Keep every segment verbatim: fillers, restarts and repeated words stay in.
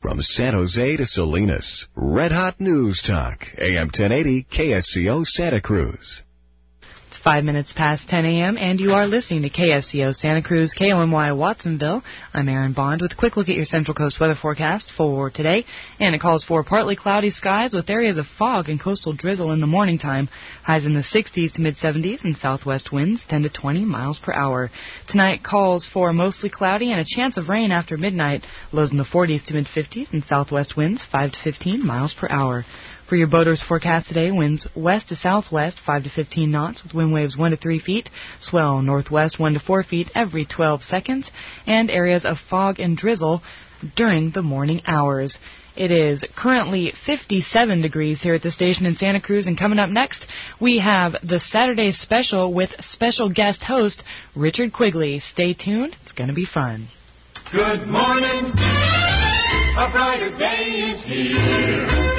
From San Jose to Salinas, Red Hot News Talk, A M ten eighty K S C O Santa Cruz. It's five minutes past ten a.m., and you are listening to K S C O Santa Cruz, K O M Y Watsonville. I'm Aaron Bond with a quick look at your Central Coast weather forecast for today. And it calls for partly cloudy skies with areas of fog and coastal drizzle in the morning time. Highs in the sixties to mid-seventies and southwest winds ten to twenty miles per hour. Tonight calls for mostly cloudy and a chance of rain after midnight. Lows in the forties to mid-fifties and southwest winds five to fifteen miles per hour. For your boaters forecast today, winds west to southwest five to fifteen knots with wind waves one to three feet, swell northwest one to four feet every twelve seconds, and areas of fog and drizzle during the morning hours. It is currently fifty-seven degrees here at the station in Santa Cruz, and coming up next, we have the Saturday Special with special guest host Richard Quigley. Stay tuned. It's going to be fun. Good morning. A brighter day is here.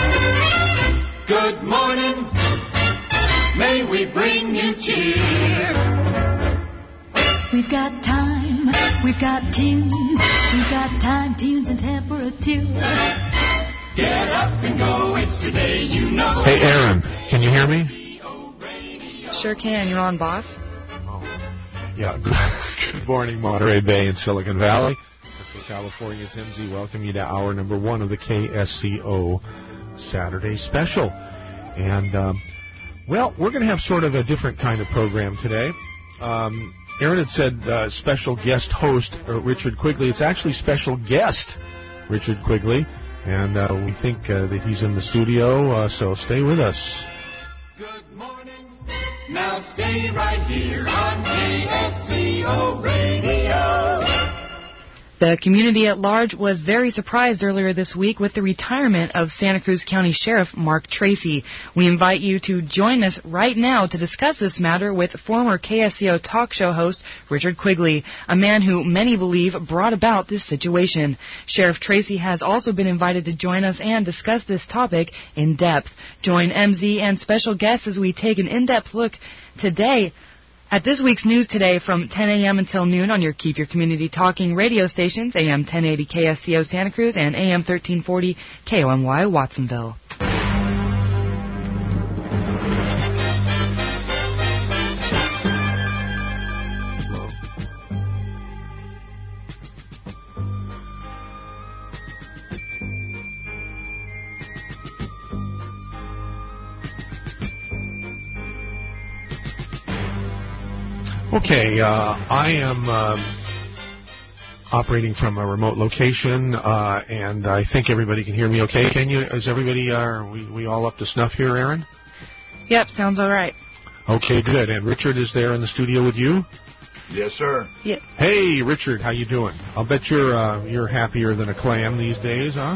Good morning, may we bring you cheer. We've got time, we've got tunes, we've got time, tunes, and temperature. Get up and go, it's today, you know. Hey, Aaron, can you hear me? Sure can. You're on, boss. Oh, yeah. Good morning, Monterey Bay and Silicon Valley. Central California, Tim Z. Welcome you to hour number one of the K S C O Saturday Special. And, um, well, we're going to have sort of a different kind of program today. Um, Aaron had said uh, special guest host uh, Richard Quigley. It's actually special guest Richard Quigley. And uh, we think uh, that he's in the studio, uh, so stay with us. Good morning. Now stay right here on K S C O Radio. The community at large was very surprised earlier this week with the retirement of Santa Cruz County Sheriff Mark Tracy. We invite you to join us right now to discuss this matter with former K S C O talk show host Richard Quigley, a man who many believe brought about this situation. Sheriff Tracy has also been invited to join us and discuss this topic in depth. Join M Z and special guests as we take an in-depth look today at this week's News Today from ten a.m. until noon on your Keep Your Community Talking radio stations, A M ten eighty K S C O Santa Cruz and A M thirteen forty K O M Y Watsonville. Okay, uh, I am um, operating from a remote location, uh, and I think everybody can hear me okay. Can you? Is everybody, uh, are we, we all up to snuff here, Aaron? Yep, sounds all right. Okay, good. And Richard is there in the studio with you? Yes, sir. Yep. Hey, Richard, how you doing? I'll bet you're uh, you're happier than a clam these days, huh?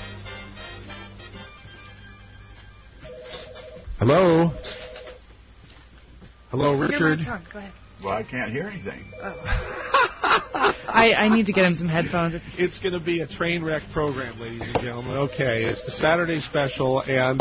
Hello? Hello, Richard? Go ahead. Well, I can't hear anything. Oh. I, I need to get him some headphones. It's, it's going to be a train wreck program, ladies and gentlemen. Okay, it's the Saturday Special, and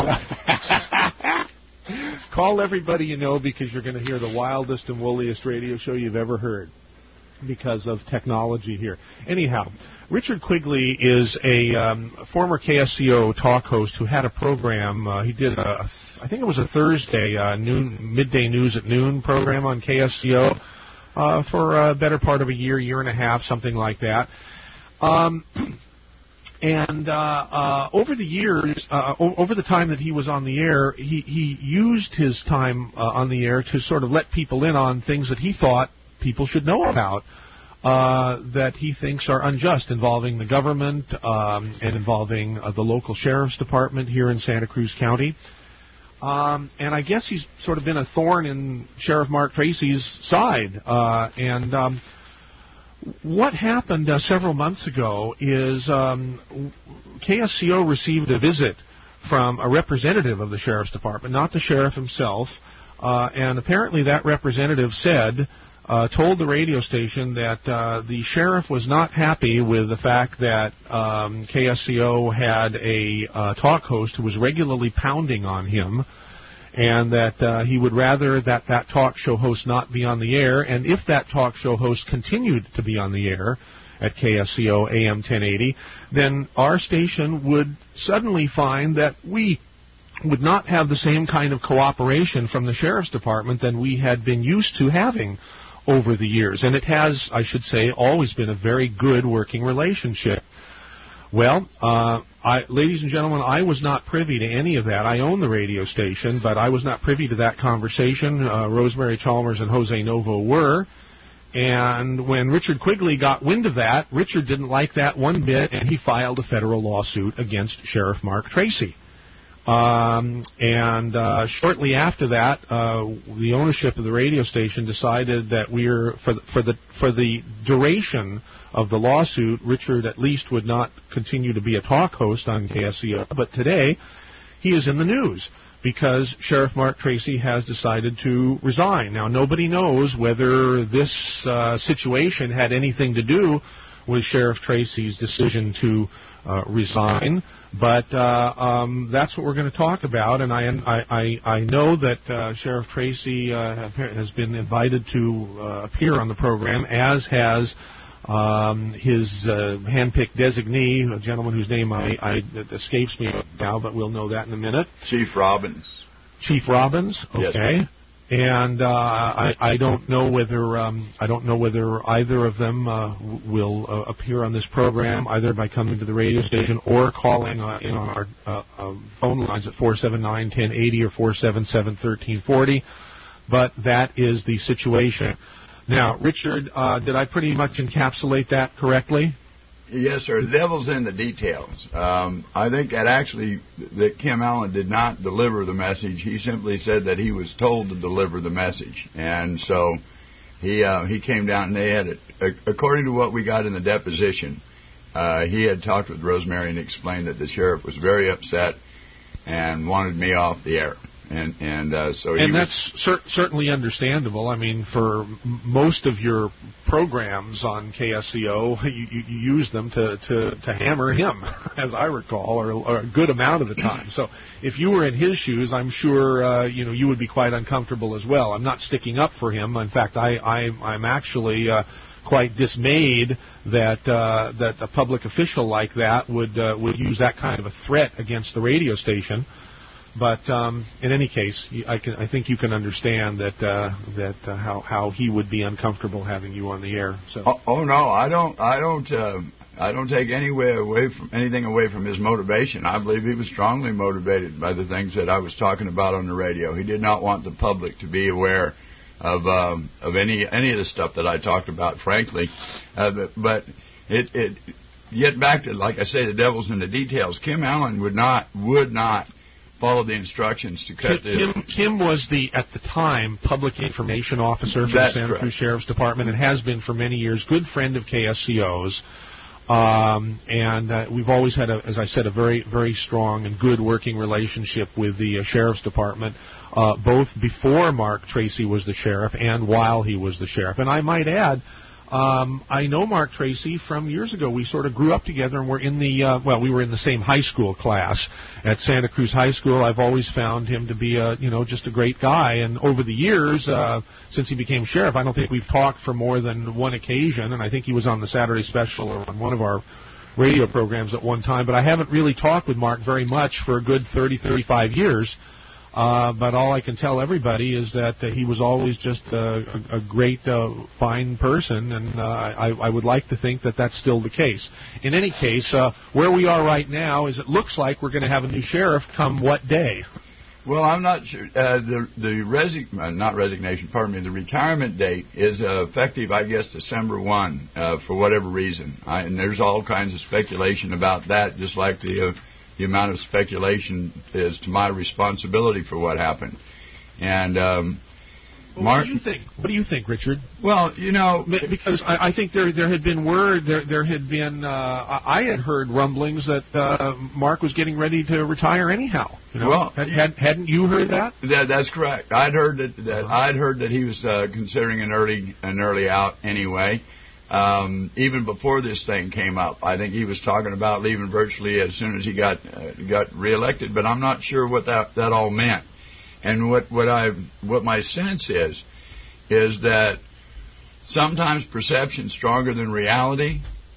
call everybody you know because you're going to hear the wildest and woolliest radio show you've ever heard because of technology here. Anyhow, Richard Quigley is a um, former K S C O talk host who had a program. Uh, he did a, I think it was a Thursday uh, noon, midday news at noon program on K S C O uh, for a better part of a year, year and a half, something like that. Um, and uh, uh, over the years, uh, o- over the time that he was on the air, he, he used his time uh, on the air to sort of let people in on things that he thought people should know about. Uh, that he thinks are unjust involving the government um, and involving uh, the local sheriff's department here in Santa Cruz County. Um, and I guess he's sort of been a thorn in Sheriff Mark Tracy's side. Uh, and um, what happened uh, several months ago is um, K S C O received a visit from a representative of the sheriff's department, not the sheriff himself. Uh, and apparently that representative said... Uh, told the radio station that uh, the sheriff was not happy with the fact that um, K S C O had a uh, talk host who was regularly pounding on him, and that uh, he would rather that that talk show host not be on the air, and if that talk show host continued to be on the air at K S C O A M ten eighty, then our station would suddenly find that we would not have the same kind of cooperation from the Sheriff's Department than we had been used to having over the years. And it has, I should say, always been a very good working relationship. Well, uh, I, ladies and gentlemen, I was not privy to any of that. I own the radio station, but I was not privy to that conversation. Uh, Rosemary Chalmers and Jose Novo were. And when Richard Quigley got wind of that, Richard didn't like that one bit, and he filed a federal lawsuit against Sheriff Mark Tracy. Um, and uh, shortly after that, uh, the ownership of the radio station decided that we're for the, for the for the duration of the lawsuit, Richard at least would not continue to be a talk host on K S C O. But today, he is in the news because Sheriff Mark Tracy has decided to resign. Now, nobody knows whether this uh, situation had anything to do with Sheriff Tracy's decision to uh, resign. But uh, um, that's what we're going to talk about, and I I, I know that uh, Sheriff Tracy uh, has been invited to uh, appear on the program, as has um, his uh, hand-picked designee, a gentleman whose name I, I it escapes me now, but we'll know that in a minute. Chief Robbins. Chief Robbins, okay. Yes. And uh, I, I don't know whether um, I don't know whether either of them uh, will uh, appear on this program, either by coming to the radio station or calling uh, in on our uh, uh, phone lines at four seven nine, one zero eight zero or four seven seven, one three four zero. But that is the situation. Now, Richard, uh, did I pretty much encapsulate that correctly? Yes, sir. The devil's in the details. Um, I think that actually that Kim Allen did not deliver the message. He simply said that he was told to deliver the message, and so he uh, he came down and they had it. According to what we got in the deposition, uh, he had talked with Rosemary and explained that the sheriff was very upset and wanted me off the air. And and uh, so he and was, that's cer- certainly understandable. I mean, for m- most of your programs on K S C O, you, you, you use them to, to, to hammer him, as I recall, or, or a good amount of the time. So if you were in his shoes, I'm sure uh, you know you would be quite uncomfortable as well. I'm not sticking up for him. In fact, I, I I'm actually uh, quite dismayed that uh, that a public official like that would uh, would use that kind of a threat against the radio station. But um, in any case, I, can, I think you can understand that uh, that uh, how how he would be uncomfortable having you on the air. So. Oh, oh no, I don't, I don't, uh, I don't take anywhere away from anything away from his motivation. I believe he was strongly motivated by the things that I was talking about on the radio. He did not want the public to be aware of um, of any any of the stuff that I talked about, frankly. Uh, but, but it it get back to, like I say, the devil's in the details. Kim Allen would not would not. follow the instructions to cut Kim, the... Kim was the, at the time, public information officer for That's the Santa correct. Cruz Sheriff's Department and has been for many years. Good friend of K S C O's. Um, and uh, we've always had, a, as I said, a very, very strong and good working relationship with the uh, Sheriff's Department, uh, both before Mark Tracy was the sheriff and while he was the sheriff. And I might add, Um, I know Mark Tracy from years ago. We sort of grew up together, and we're in the, uh, well, we were in the same high school class at Santa Cruz High School. I've always found him to be, a, you know, just a great guy. And over the years, uh, since he became sheriff, I don't think we've talked for more than one occasion, and I think he was on the Saturday Special or on one of our radio programs at one time. But I haven't really talked with Mark very much for a good thirty, thirty-five years. Uh, but all I can tell everybody is that uh, he was always just uh, a, a great, uh, fine person, and uh, I, I would like to think that that's still the case. In any case, uh, where we are right now is it looks like we're going to have a new sheriff come what day? Well, I'm not sure. Uh, the the resi- uh, not resignation, pardon me, the retirement date is uh, effective, I guess, December first uh, for whatever reason. I, and there's all kinds of speculation about that, just like the... Uh, The amount of speculation is to my responsibility for what happened. And um, well, Mark, what do you think? What do you think, Richard? Well, you know, because I, I think there there had been word there there had been uh, I had heard rumblings that uh, Mark was getting ready to retire anyhow. You know? Well, had, had, hadn't you heard that? that? That's correct. I'd heard that, that uh-huh. I'd heard that he was uh, considering an early an early out anyway. Um, even before this thing came up, I think he was talking about leaving virtually as soon as he got uh, got reelected. But I'm not sure what that, that all meant. And what what I what my sense is is that sometimes perception's stronger than reality.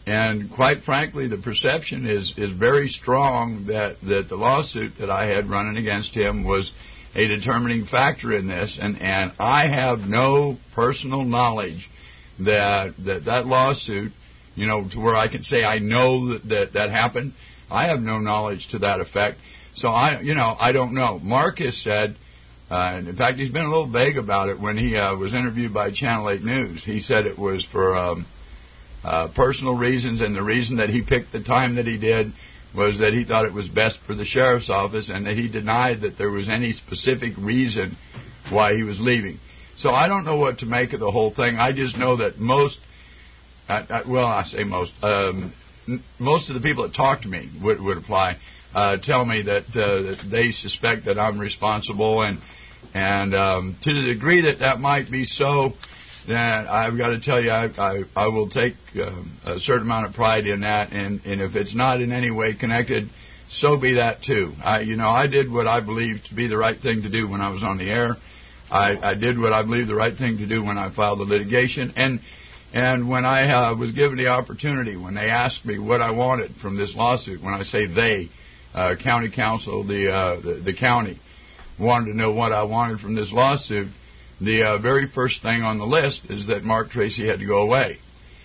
and quite frankly, the perception is, is very strong that, that the lawsuit that I had running against him was a determining factor in this. And, and I have no personal knowledge that, that that lawsuit, you know, to where I can say I know that, that that happened. I have no knowledge to that effect. So, I, you know, I don't know. Mark has said, uh, and in fact, he's been a little vague about it when he uh, was interviewed by Channel eight News. He said it was for um, uh, personal reasons, and the reason that he picked the time that he did was that he thought it was best for the sheriff's office, and that he denied that there was any specific reason why he was leaving. So I don't know what to make of the whole thing. I just know that most, I, I, well, I say most, um, most of the people that talk to me would, would apply, uh, tell me that, uh, that they suspect that I'm responsible, and and um, to the degree that that might be so, then I've got to tell you, I I, I will take um, a certain amount of pride in that, and, and if it's not in any way connected, so be that too. I, you know, I did what I believed to be the right thing to do when I was on the air. I, I did what I believed the right thing to do when I filed the litigation, and and when I uh, was given the opportunity, when they asked me what I wanted from this lawsuit, when I say they, uh, county council, the, uh, the the county, wanted to know what I wanted from this lawsuit, the uh, very first thing on the list is that Mark Tracy had to go away.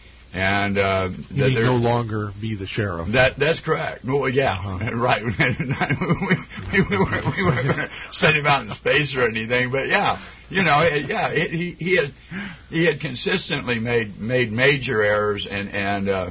And uh, you that may no longer be the sheriff. That that's correct. Well, yeah, uh-huh. Right. we, we, we weren't, we weren't going to send him out in space or anything, but yeah, you know, yeah, it, he he had he had consistently made made major errors and and uh,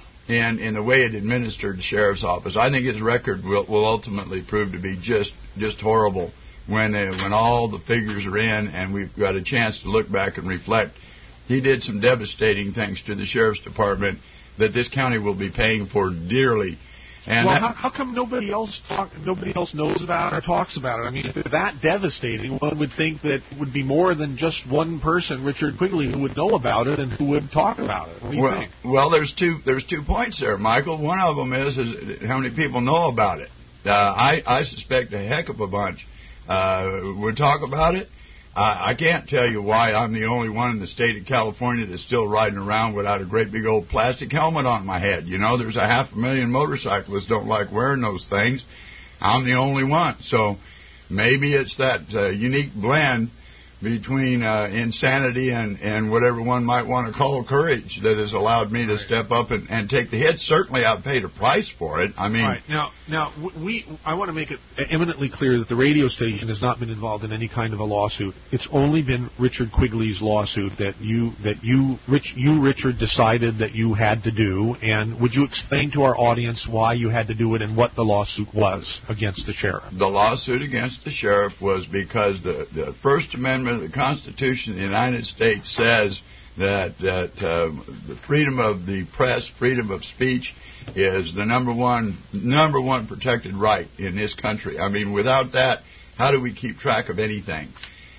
in in the way it administered the sheriff's office. I think his record will will ultimately prove to be just just horrible when uh, when all the figures are in and we've got a chance to look back and reflect. He did some devastating things to the sheriff's department that this county will be paying for dearly. And well, that, how, how come nobody else talk, nobody else knows about it or talks about it? I mean, if it's that devastating, one would think that it would be more than just one person, Richard Quigley, who would know about it and who would talk about it. What do you well, think? Well, there's two there's two points there, Michael. One of them is is how many people know about it. Uh, I I suspect a heck of a bunch uh, would talk about it. I can't tell you why I'm the only one in the state of California that's still riding around without a great big old plastic helmet on my head. You know, there's a half a million motorcyclists don't like wearing those things. I'm the only one. So maybe it's that uh, unique blend between uh, insanity and, and whatever one might want to call courage that has allowed me to right. step up and, and take the hit. Certainly I've paid a price for it. I mean, All right. Now, now we, I want to make it eminently clear that the radio station has not been involved in any kind of a lawsuit. It's only been Richard Quigley's lawsuit that you, that you, Rich, you, Richard, decided that you had to do. And would you explain to our audience why you had to do it and what the lawsuit was against the sheriff? The lawsuit against the sheriff was because the, the First Amendment of the Constitution of the United States says that that uh, the freedom of the press, freedom of speech, is the number one number one protected right in this country. I mean, without that, how do we keep track of anything?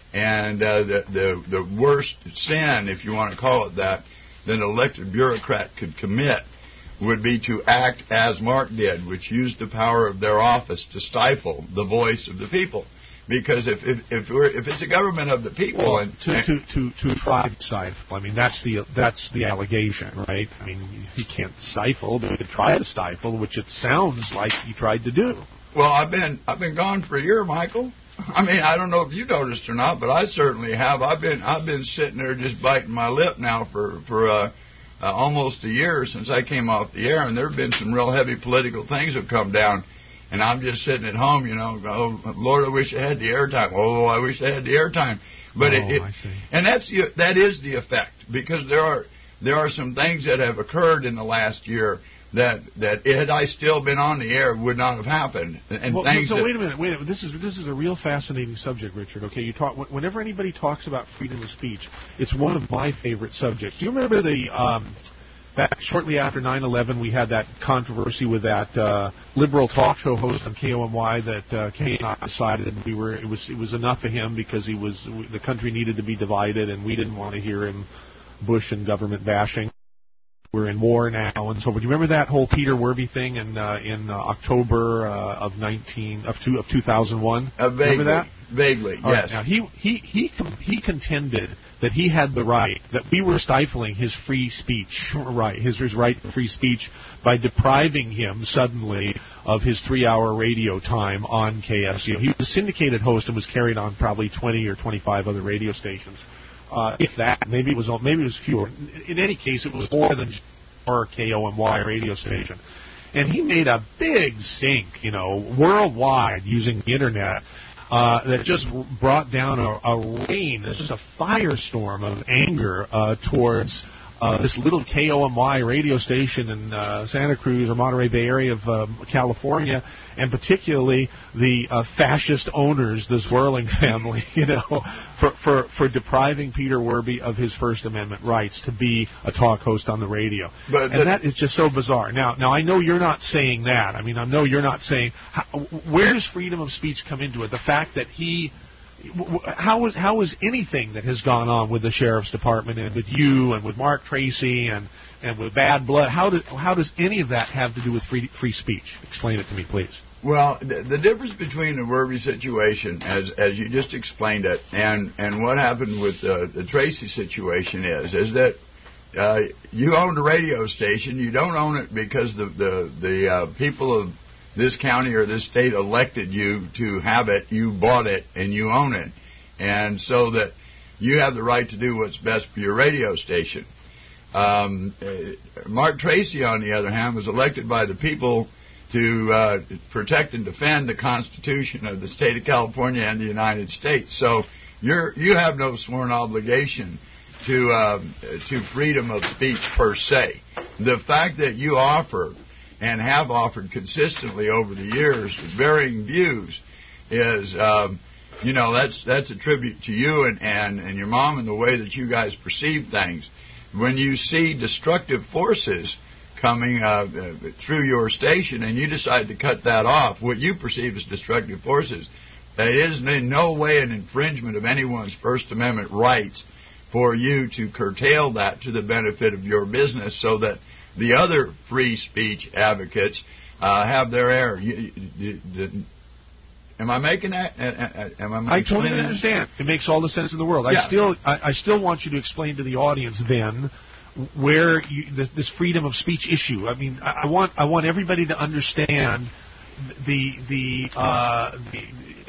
And uh, the, the the worst sin, if you want to call it that, that an elected bureaucrat could commit would be to act as Mark did, which used the power of their office to stifle the voice of the people. Because if if if, we're, if it's a government of the people, well, and, to, to to to try to stifle, I mean that's the that's the allegation, right? I mean he can't stifle, but he could try to stifle, which it sounds like he tried to do. Well, I've been I've been gone for a year, Michael. I mean, I don't know if you noticed or not, but I certainly have. I've been I've been sitting there just biting my lip now for for uh, uh, almost a year since I came off the air, and there have been some real heavy political things that have come down. And I'm just sitting at home, you know, oh, Lord, I wish I had the airtime. Oh, I wish I had the airtime. But oh, it, it I see. And that's the, that is the effect, because there are there are some things that have occurred in the last year that that had I still been on the air would not have happened. And well, things so that, wait a minute, wait a minute. This is this is a real fascinating subject, Richard. Okay, you talk whenever anybody talks about freedom of speech, it's one of my favorite subjects. Do you remember the? Um, Back shortly after nine eleven, we had that controversy with that uh, liberal talk show host on K O M Y that uh, Kay and I decided we were it was it was enough of him because he was the country needed to be divided and we didn't want to hear him Bush and government bashing. we're in war now and so forth. Do you remember that whole Peter Werby thing in uh, in uh, October uh, of nineteen of two of two thousand one? Uh, vaguely, remember that? Vaguely, All yes. Right, now he he he he contended that he had the right, that we were stifling his free speech right, his his right to free speech by depriving him suddenly of his three-hour radio time on K S C O. He was a syndicated host and was carried on probably twenty or twenty-five other radio stations. Uh, if that, maybe it was maybe it was fewer. In any case, it was more than our K O M Y radio station. And he made a big stink, you know, worldwide using the internet uh, that just brought down a, a rain, this is a firestorm of anger uh, towards uh, this little K O M Y radio station in uh, Santa Cruz or Monterey Bay area of um, California, and particularly the uh, fascist owners, the Zwirling family, you know, for, for, for depriving Peter Werby of his First Amendment rights to be a talk host on the radio. But and that is just so bizarre. Now, now I know you're not saying that. I mean, I know you're not saying, how, where does freedom of speech come into it? The fact that he... How is how is anything that has gone on with the sheriff's department and with you and with Mark Tracy and, and with Bad Blood? How does how does any of that have to do with free free speech? Explain it to me, please. Well, the, the difference between the Werby situation, as as you just explained it, and and what happened with uh, the Tracy situation is is that uh, you own a radio station. You don't own it because the the the uh, people of this county or this state elected you to have it. You bought it and you own it, and so that you have the right to do what's best for your radio station. Um, uh, Mark Tracy, on the other hand, was elected by the people to uh, protect and defend the Constitution of the state of California and the United States. So you're you have no sworn obligation to uh, to freedom of speech per se. The fact that you offer and have offered consistently over the years varying views is, um, you know, that's that's a tribute to you and, and, and your mom and the way that you guys perceive things. When you see destructive forces coming uh, through your station and you decide to cut that off, what you perceive as destructive forces, it is in no way an infringement of anyone's First Amendment rights for you to curtail that to the benefit of your business so that the other free speech advocates uh, have their air. You, you, you, am I making that? Am I, I totally that? understand. It makes all the sense in the world. Yeah. I still, I, I still want you to explain to the audience then where you, this, this freedom of speech issue. I mean, I, I want, I want everybody to understand the the, uh, the,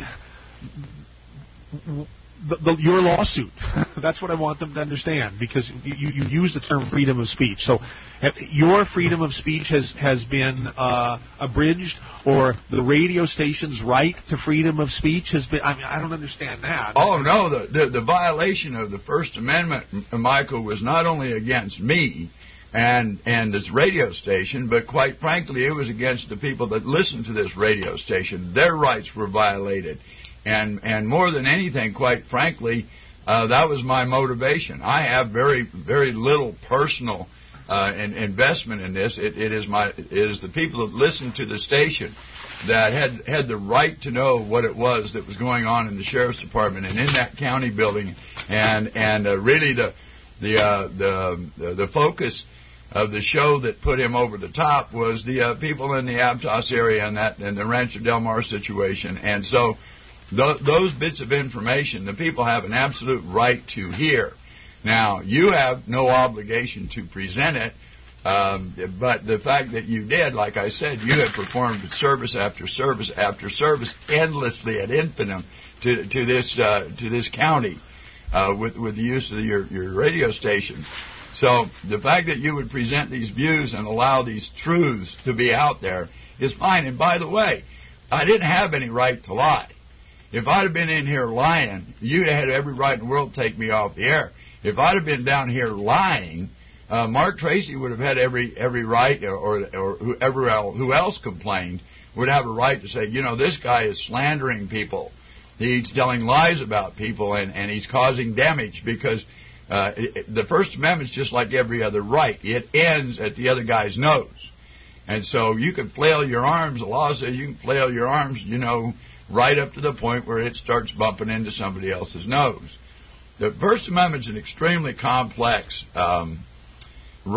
the, the your lawsuit. That's what I want them to understand, because you, you use the term freedom of speech. So your freedom of speech has, has been uh, abridged, or the radio station's right to freedom of speech has been... I mean, I don't understand that. Oh, no. The, the, the violation of the First Amendment, Michael, was not only against me and, and this radio station, but quite frankly, it was against the people that listen to this radio station. Their rights were violated. And, and more than anything, quite frankly, uh, that was my motivation. I have very, very little personal uh, in, investment in this. It, it is my, it is the people that listen to the station that had had the right to know what it was that was going on in the sheriff's department and in that county building. And and uh, really the the, uh, the the the focus of the show that put him over the top was the uh, people in the Aptos area and that and the Rancho Del Mar situation. And so th- those bits of information, the people have an absolute right to hear. Now, you have no obligation to present it, um, but the fact that you did, like I said, you have performed service after service after service endlessly ad infinitum to, to this uh, to this county uh, with with the use of your, your radio station. So the fact that you would present these views and allow these truths to be out there is fine. And by the way, I didn't have any right to lie. If I'd have been in here lying, you'd have had every right in the world to take me off the air. If I'd have been down here lying, uh, Mark Tracy would have had every every right, or, or, or whoever else, who else complained would have a right to say, you know, this guy is slandering people. He's telling lies about people, and, and he's causing damage because uh, it, the First Amendment's just like every other right. It ends at the other guy's nose. And so you can flail your arms. The law says you can flail your arms, you know, right up to the point where it starts bumping into somebody else's nose. The First Amendment is an extremely complex um, right,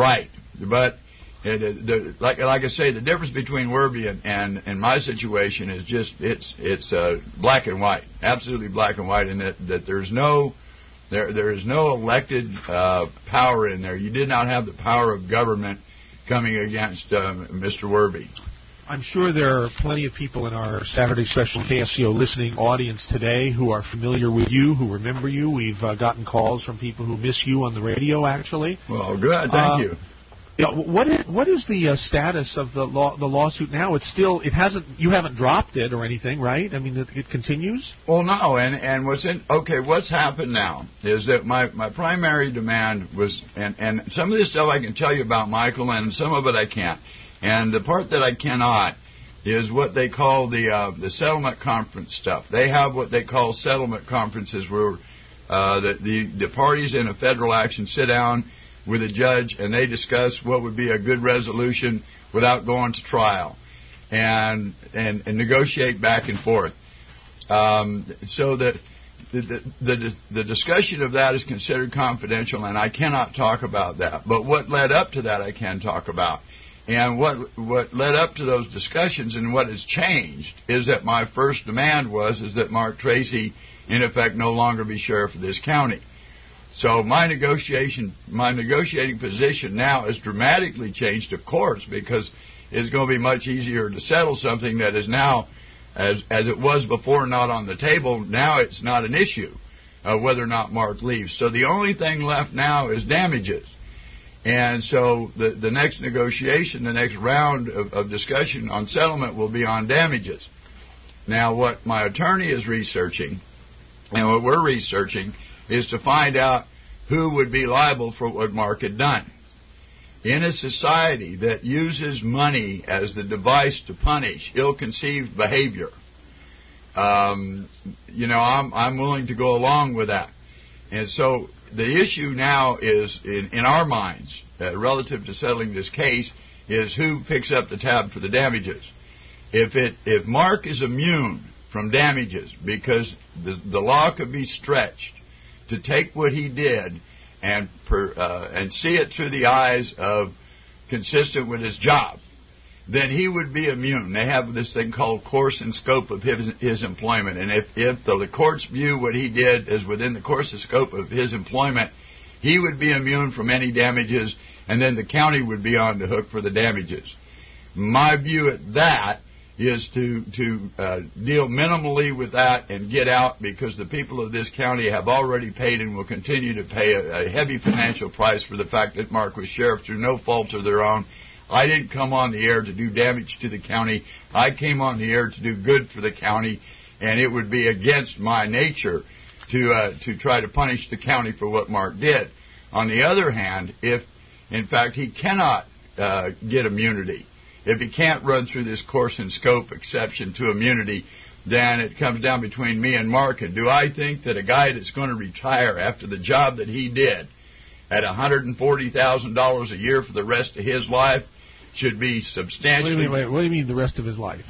But it, it, the, like like I say, the difference between Werby and, and, and my situation is just it's it's uh, black and white, absolutely black and white, in that, that there's no there there is no elected uh, power in there. You did not have the power of government coming against um, Mister Werby. I'm sure there are plenty of people in our Saturday Special K S C O listening audience today who are familiar with you, who remember you. We've uh, gotten calls from people who miss you on the radio, actually. Well, good. Thank uh, you. Yeah, what is, what is the uh, status of the law, the lawsuit now? It's still, it hasn't, you haven't dropped it or anything, right? I mean, it, it continues? Well, no, and, and what's in, okay, what's happened now is that my, my primary demand was, and, and some of this stuff I can tell you about, Michael, and some of it I can't. And the part that I cannot is what they call the uh, the settlement conference stuff. They have what they call settlement conferences where uh, the, the the parties in a federal action sit down with a judge and they discuss what would be a good resolution without going to trial, and and, and negotiate back and forth. Um, so that the, the the the discussion of that is considered confidential, and I cannot talk about that. But what led up to that, I can talk about. And what what led up to those discussions and what has changed is that my first demand was is that Mark Tracy, in effect, no longer be sheriff of this county. So my negotiation, my negotiating position now has dramatically changed, of course, because it's going to be much easier to settle something that is now, as as it was before, not on the table. Now it's not an issue uh, whether or not Mark leaves. So the only thing left now is damages. And so the, the next negotiation, the next round of, of discussion on settlement will be on damages. Now, what my attorney is researching, and what we're researching, is to find out who would be liable for what Mark had done. In a society that uses money as the device to punish ill-conceived behavior, um, you know, I'm, I'm willing to go along with that. And so the issue now is, in, in our minds, uh, relative to settling this case, is who picks up the tab for the damages. If it if Mark is immune from damages because the, the law could be stretched to take what he did and per, uh, and see it through the eyes of consistent with his job, then he would be immune. They have this thing called course and scope of his, his employment. And if, if the courts view what he did as within the course and scope of his employment, he would be immune from any damages, and then the county would be on the hook for the damages. My view at that is to, to uh, deal minimally with that and get out, because the people of this county have already paid and will continue to pay a, a heavy financial price for the fact that Mark was sheriff through no fault of their own. I didn't come on the air to do damage to the county. I came on the air to do good for the county, and it would be against my nature to uh, to try to punish the county for what Mark did. On the other hand, if, in fact, he cannot uh, get immunity, if he can't run through this course and scope exception to immunity, then it comes down between me and Mark. And do I think that a guy that's going to retire after the job that he did at one hundred forty thousand dollars a year for the rest of his life should be substantially... Wait, wait, wait. What do you mean the rest of his life?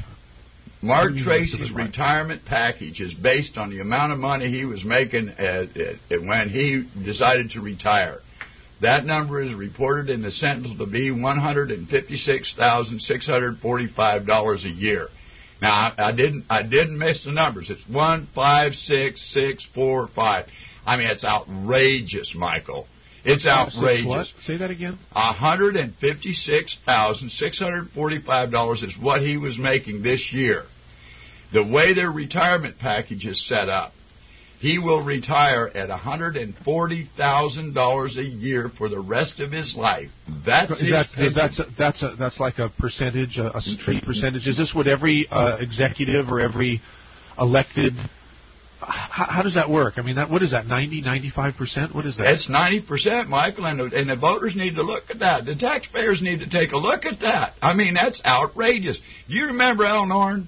Mark Tracy's retirement package is based on the amount of money he was making at, at, at when he decided to retire. That number is reported in the Sentinel to be one hundred fifty-six thousand six hundred forty-five dollars a year. Now, I, I didn't I didn't miss the numbers. It's one five six six four five. I mean, it's outrageous, Michael. It's outrageous. What? Say that again. one hundred fifty-six thousand six hundred forty-five dollars is what he was making this year. The way their retirement package is set up, he will retire at one hundred forty thousand dollars a year for the rest of his life. That's is that, is that's a, that's a, that's like a percentage, a, a straight percentage. Is this what every uh, executive or every elected? How, how does that work? I mean, that, what is that, ninety, ninety-five percent? What is that? It's ninety percent, Michael, and the, and the voters need to look at that. The taxpayers need to take a look at that. I mean, that's outrageous. Do you remember Al Norn?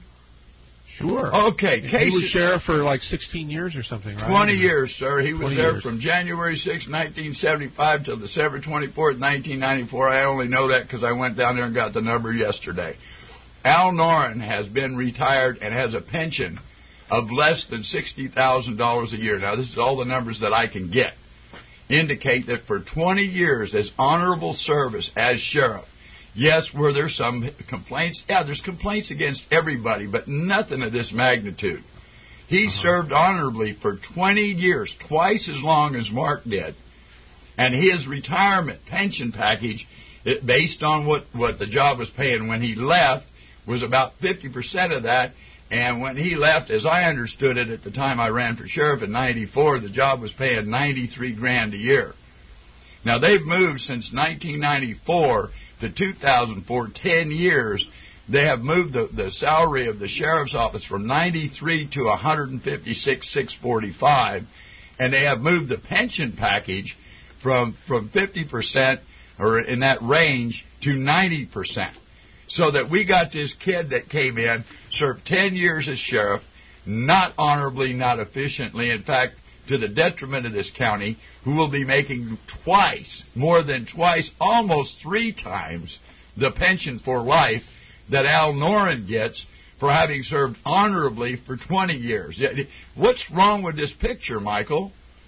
Sure. Okay. He Casey, was sheriff for like sixteen years or something, right? twenty years, sir. He was there years. from January sixth, nineteen seventy-five till December twenty-fourth, nineteen ninety-four. I only know that because I went down there and got the number yesterday. Al Norn has been retired and has a pension of less than sixty thousand dollars a year. Now, this is all the numbers that I can get. indicate that for twenty years as honorable service as sheriff, yes, were there some complaints? Yeah, there's complaints against everybody, but nothing of this magnitude. He uh-huh. served honorably for twenty years, twice as long as Mark did. And his retirement pension package, it, based on what, what the job was paying when he left, was about fifty percent of that. And when he left, as I understood it at the time I ran for sheriff in ninety-four, the job was paying ninety-three grand a year. Now, they've moved since nineteen ninety-four to two thousand four, ten years. They have moved the, the salary of the sheriff's office from ninety-three to one hundred fifty-six thousand six hundred forty-five, and they have moved the pension package from from fifty percent or in that range to ninety percent. So that we got this kid that came in, served ten years as sheriff, not honorably, not efficiently, in fact, to the detriment of this county, who will be making twice, more than twice, almost three times the pension for life that Al Noren gets for having served honorably for twenty years. What's wrong with this picture, Michael?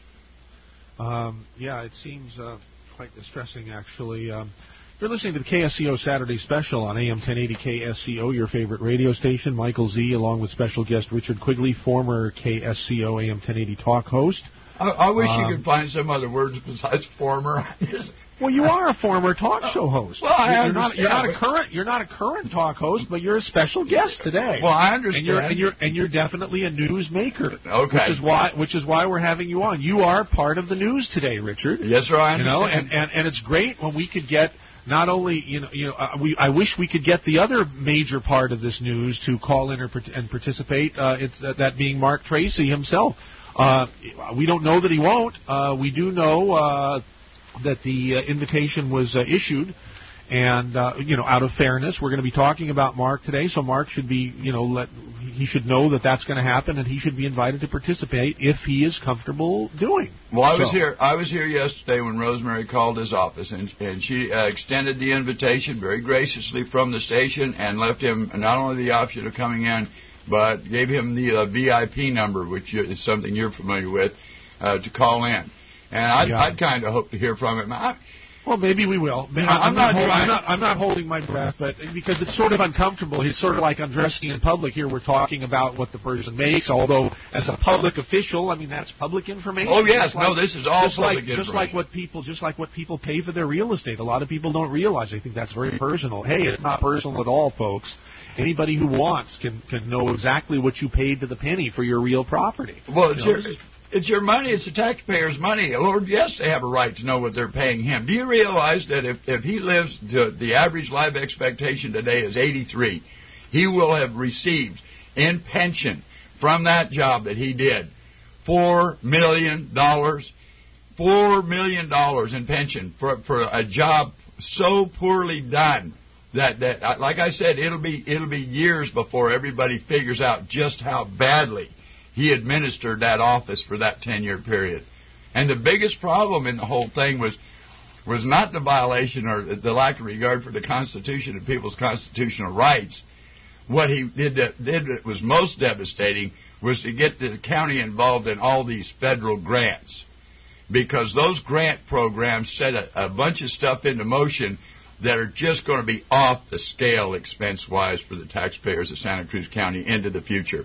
Um, yeah, it seems uh, quite distressing, actually. Um, you're listening to the K S C O Saturday Special on A M ten eighty K S C O, your favorite radio station. Michael Z, along with special guest Richard Quigley, former K S C O A M ten eighty talk host. I, I wish um, you could find some other words besides former. Well, you are a former talk show host. Well, I you're understand. Not, you're not a current. You're not a current talk host, but you're a special guest today. Well, I understand. And you're and you're, and you're definitely a news maker. Okay. Which is why which is why we're having you on. You are part of the news today, Richard. Yes, sir. I understand. You know, and, and, and it's great when we could get not only you know you know uh, we I wish we could get the other major part of this news to call in or, and participate. Uh, it's uh, that being Mark Tracy himself. Uh, we don't know that he won't. Uh, we do know. Uh, that the uh, invitation was uh, issued, and, uh, you know, out of fairness, we're going to be talking about Mark today, so Mark should be, you know, let he should know that that's going to happen, and he should be invited to participate if he is comfortable doing. Well, I was so. here I was here yesterday when Rosemary called his office, and, and she uh, extended the invitation very graciously from the station and left him not only the option of coming in, but gave him the uh, V I P number, which is something you're familiar with, uh, to call in. And I'd, yeah. I'd kind of hope to hear from him. I, well, maybe we will. Maybe, I'm, I'm, not, not, I'm, not, I'm not holding my breath, but because it's sort of uncomfortable. It's sort of like undressing in public. Here we're talking about what the person makes, although as a public official, I mean, that's public information. Oh, yes. Like, no, this is all just public like, information. Just like, what people, just like what people pay for their real estate. A lot of people don't realize. They think that's very personal. Hey, it's not personal at all, folks. Anybody who wants can, can know exactly what you paid to the penny for your real property. Well, it's you know, your... It's your money. It's the taxpayers' money. Lord, yes, they have a right to know what they're paying him. Do you realize that if, if he lives, to, the average life expectation today is eighty-three, he will have received in pension from that job that he did four million dollars, four million dollars in pension for, for a job so poorly done that, that, like I said, it'll be, it'll be years before everybody figures out just how badly he administered that office for that ten-year period. And the biggest problem in the whole thing was was not the violation or the lack of regard for the Constitution and people's constitutional rights. What he did that, did that was most devastating was to get the county involved in all these federal grants, because those grant programs set a, a bunch of stuff into motion that are just going to be off the scale expense-wise for the taxpayers of Santa Cruz County into the future.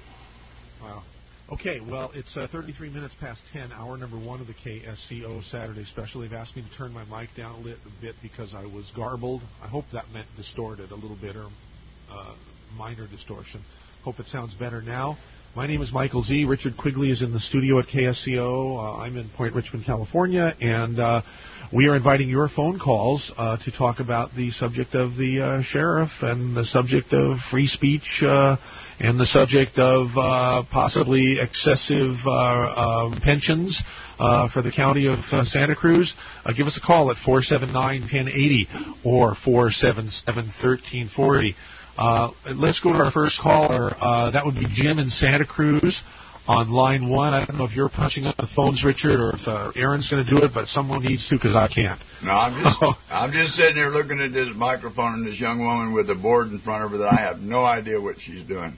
Wow. Okay, well, it's uh, thirty-three minutes past ten, hour number one of the K S C O Saturday Special. They've asked me to turn my mic down a little bit because I was garbled. I hope that meant distorted a little bit, or uh, minor distortion. Hope it sounds better now. My name is Michael Z. Richard Quigley is in the studio at K S C O. Uh, I'm in Point Richmond, California, and uh, we are inviting your phone calls uh, to talk about the subject of the uh, sheriff and the subject of free speech uh, and the subject of uh, possibly excessive uh, uh, pensions uh, for the county of uh, Santa Cruz. Uh, give us a call at four seven nine, one zero eight zero or four seven seven, one three four zero. Uh, let's go to our first caller. Uh, that would be Jim in Santa Cruz on line one. I don't know if you're punching up the phones, Richard, or if uh, Aaron's going to do it, but someone needs to because I can't. No, I'm just I'm just sitting there looking at this microphone and this young woman with a board in front of her that I have no idea what she's doing.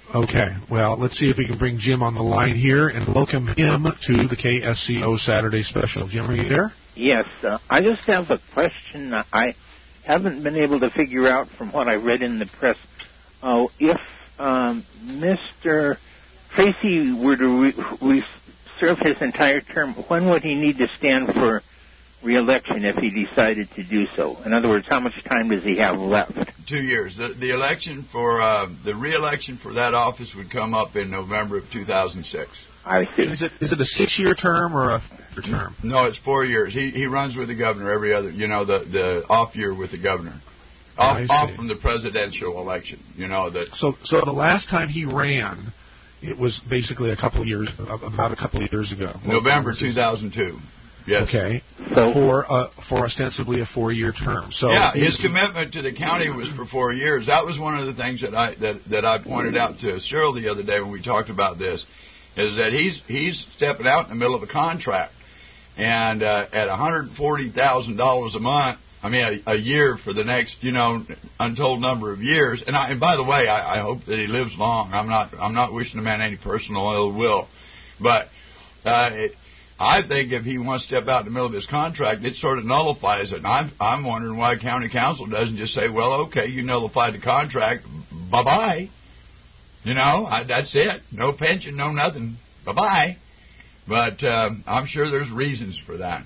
Okay, well, let's see if we can bring Jim on the line here and welcome him to the K S C O Saturday Special. Jim, are you there? Yes, uh, I just have a question I haven't been able to figure out from what I read in the press. Uh, if um, Mister Tracy were to re- re- serve his entire term, when would he need to stand for re-election if he decided to do so? In other words, how much time does he have left? Two years. The, the election for uh, the re-election for that office would come up in November of two thousand six. I see. Is it is it a six-year term or a four term? No, it's four years. He he runs with the governor every other. You know, the the off year with the governor, off, off from the presidential election. You know that. So so the last time he ran, it was basically a couple of years, about a couple of years ago. November two thousand two. Yes. Okay. So for uh, for ostensibly a four-year term. So yeah, his commitment to the county was for four years. That was one of the things that I that, that I pointed out to Cyril the other day when we talked about this, is that he's he's stepping out in the middle of a contract, and uh, at one hundred forty thousand dollars a month. I mean, a, a year for the next, you know, untold number of years. And I, and by the way, I, I hope that he lives long. I'm not I'm not wishing the man any personal ill will, but. Uh, it, I think if he wants to step out in the middle of his contract, it sort of nullifies it. And I'm, I'm wondering why county council doesn't just say, well, okay, you nullified the contract, bye-bye. You know, I, that's it. No pension, no nothing. Bye-bye. But um, I'm sure there's reasons for that.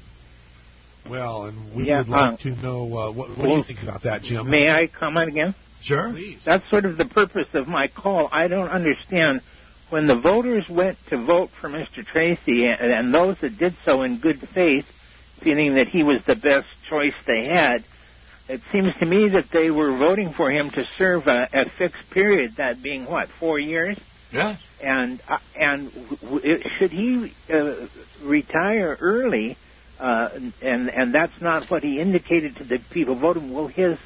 Well, and we yeah, would like uh, to know, uh, what, what well, do you think about that, Jim? May I comment again? Sure. Please. That's sort of the purpose of my call. I don't understand. When the voters went to vote for Mister Tracy, and, and those that did so in good faith, feeling that he was the best choice they had, it seems to me that they were voting for him to serve a, a fixed period, that being, what, four years? Yeah. And, uh, and w- w- should he uh, retire early, uh, and, and that's not what he indicated to the people voting, will his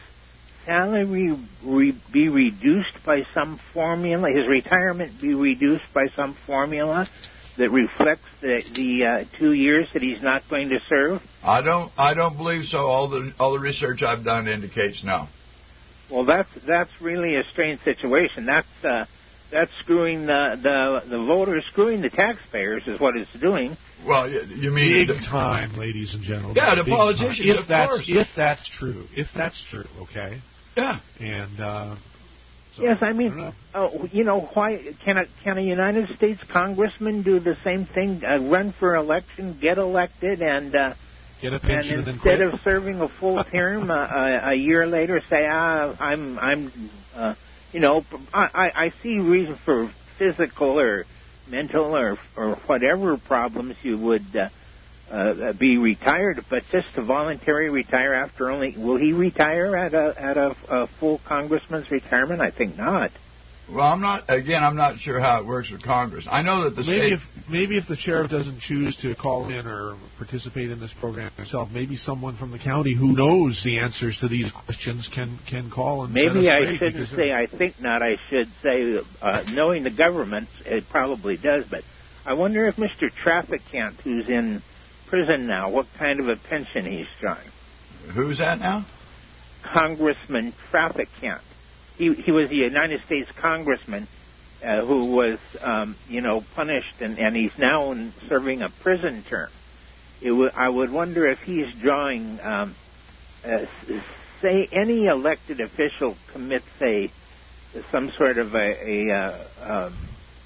salary re- be reduced by some formula? His retirement be reduced by some formula that reflects the, the uh, two years that he's not going to serve? I don't. I don't believe so. All the all the research I've done indicates no. Well, that's that's really a strange situation. That's uh, that's screwing the, the the voters, screwing the taxpayers, is what it's doing. Well, you, you mean big the, time, ladies and gentlemen. Yeah, the big politicians, time. If of that's course. if that's true, if that's true, okay. Yeah. And uh, so, yes, I mean, I know. oh, you know, why can a can a United States congressman do the same thing? Uh, run for election, get elected, and uh, get a pension, and and instead then of serving a full term, uh, a, a year later, say, ah, I'm I'm, uh, you know, I, I I see reason for physical or mental or or whatever problems you would. Uh, Uh, be retired, but just to voluntarily retire after only, will he retire at a at a, a full congressman's retirement? I think not. Well, I'm not. Again, I'm not sure how it works with Congress. I know that the maybe state. if maybe if the sheriff doesn't choose to call in or participate in this program himself, maybe someone from the county who knows the answers to these questions can can call and maybe set us I straight, shouldn't say I think not. I should say, uh, knowing the government, it probably does. But I wonder if Mister Trafficant, who's in prison now, what kind of a pension he's drawing. Who's that now? Congressman Trafficant. He he was a United States congressman uh, who was, um, you know, punished, and, and he's now in serving a prison term. It w- I would wonder if he's drawing, um, uh, say, any elected official commits, say, some sort of a a, uh, um,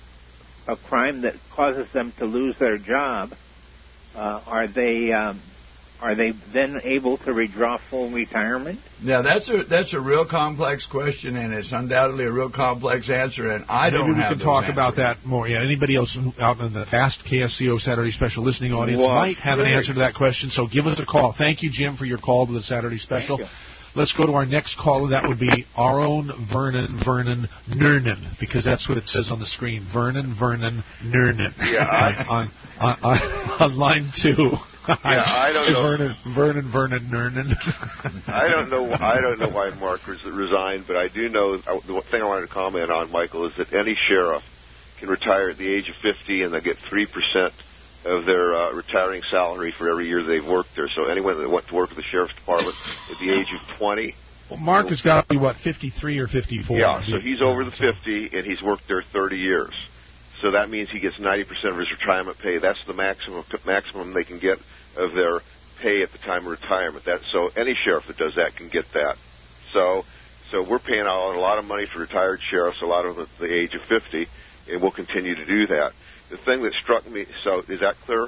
a crime that causes them to lose their job. Uh, are they um, are they then able to redraw full retirement? Yeah, that's a that's a real complex question, and it's undoubtedly a real complex answer. And I Maybe don't we have can those talk answers. about that more. Yeah, anybody else out in the vast K S C O Saturday Special listening audience Well, might have an sure. answer to that question. So give us a call. Thank you, Jim, for your call to the Saturday Special. Thank you. Let's go to our next caller. That would be our own Vernon Vernon Nernan, because that's what it says on the screen. Vernon Vernon Nernan. Yeah, I- on, on, on, on line two. Yeah, I don't know. Vernon Vernon Vernon Nernan. I don't know. I don't know why Mark res- resigned, but I do know uh, the one thing I wanted to comment on, Michael, is that any sheriff can retire at the age of fifty, and they get three percent of their uh, retiring salary for every year they've worked there. So anyone that went to work at the sheriff's department at the age of twenty Well, Mark has got to be, what, fifty-three or fifty-four? Yeah, so he's over the fifty, and he's worked there thirty years. So that means he gets ninety percent of his retirement pay. That's the maximum maximum they can get of their pay at the time of retirement. That so any sheriff that does that can get that. So so we're paying out a lot of money for retired sheriffs, a lot of them at the age of fifty, and we'll continue to do that. The thing that struck me, so is that clear?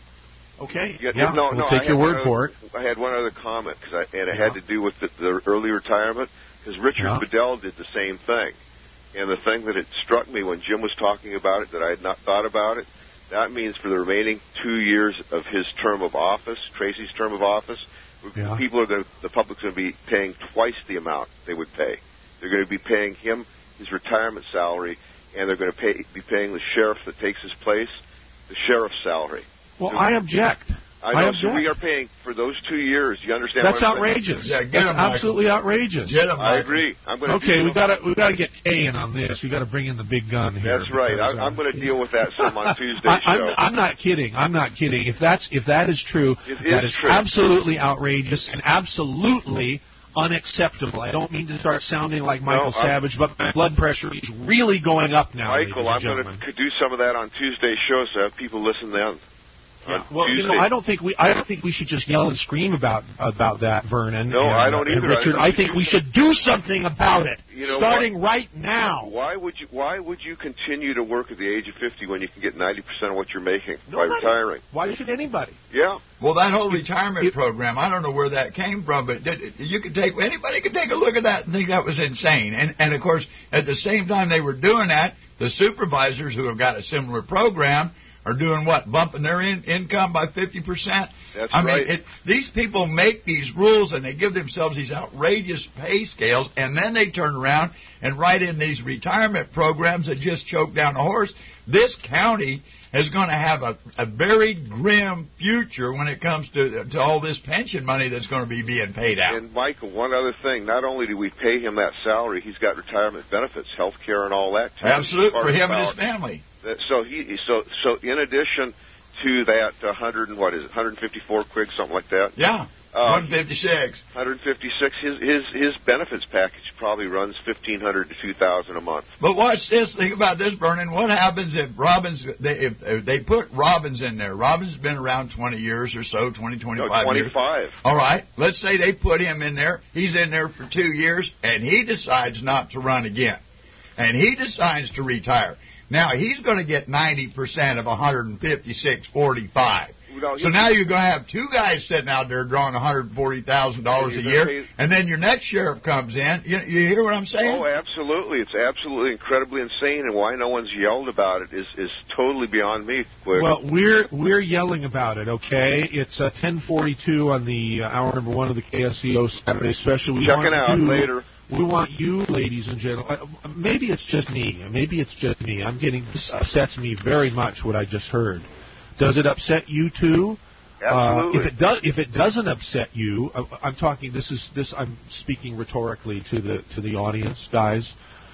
Okay. Yeah, yeah no, we'll no, take your word other, for it. I had one other comment, cause I, and it yeah. had to do with the, the early retirement, because Richard yeah. Bedell did the same thing. And the thing that it struck me when Jim was talking about it, that I had not thought about it, that means for the remaining two years of his term of office, Tracy's term of office, yeah. people are going to, the public's going to be paying twice the amount they would pay. They're going to be paying him his retirement salary, and they're going to pay, be paying the sheriff that takes his place the sheriff's salary. Well, so, I object. I know, I so object. we are paying for those two years. You understand? That's what I'm outrageous. Saying? Yeah, That's absolutely outrageous. Get him, I agree. I'm going to okay, we got to we got to get Kay in on this. We got to bring in the big gun here. That's right. I, I'm going to deal with that some on Tuesday's I, I'm, show. I'm not kidding. I'm not kidding. If that's if that is true, it that is is true. absolutely outrageous and absolutely unacceptable. I don't mean to start sounding like Michael no, Savage, but my blood pressure is really going up now. Michael, I'm going to do some of that on Tuesday's show so have people listen then. Yeah. Well, Tuesday. you know, I don't think we I don't think we should just yell and scream about about that, Vernon. No, and, I don't either. Richard, I, I think we should do something about it, you know, starting why, right now. Why would you Why would you continue to work at the age of fifty when you can get ninety percent of what you're making Nobody. by retiring? Why should anybody? Yeah. Well, that whole retirement it, program, I don't know where that came from, but you could take anybody could take a look at that and think that was insane. And and of course, at the same time they were doing that, the supervisors who have got a similar program are doing what? Bumping their in, income by fifty percent? That's I right. mean, it, these people make these rules and they give themselves these outrageous pay scales, and then they turn around and write in these retirement programs that just choke down a horse. This county is going to have a, a very grim future when it comes to, to all this pension money that's going to be being paid out. And, Michael, one other thing. Not only do we pay him that salary, he's got retirement benefits, health care, and all that, too. Absolutely, for him and his family. So he, so so in addition to that, uh, hundred and what is it, one hundred fifty-four quid, something like that. Yeah, uh, one fifty-six. one hundred fifty-six. His his his benefits package probably runs fifteen hundred to two thousand a month. But watch this. Think about this, Vernon. What happens if Robbins? They, if, if they put Robbins in there? Robbins has been around twenty years or so, twenty, twenty-five no, twenty-five years. All right. Let's say they put him in there. He's in there for two years, and he decides not to run again, and he decides to retire. Now, he's going to get ninety percent of one hundred fifty-six forty-five. No, so now you're going to have two guys sitting out there drawing one hundred forty thousand dollars a year, pay... and then your next sheriff comes in. You, you hear what I'm saying? Oh, absolutely. It's absolutely incredibly insane, and why no one's yelled about it is, is totally beyond me. Quick. Well, we're we're yelling about it, okay? It's uh, ten forty-two on the uh, hour number one of the K S C O Saturday Special. We Check it out you, later. We want you, ladies and gentlemen. Uh, maybe it's just me. Maybe it's just me. I'm getting this upsets me very much what I just heard. Does it upset you too? Absolutely. Uh, if it does, if it doesn't upset you, uh, I'm talking. This is this. I'm speaking rhetorically to the to the audience, guys.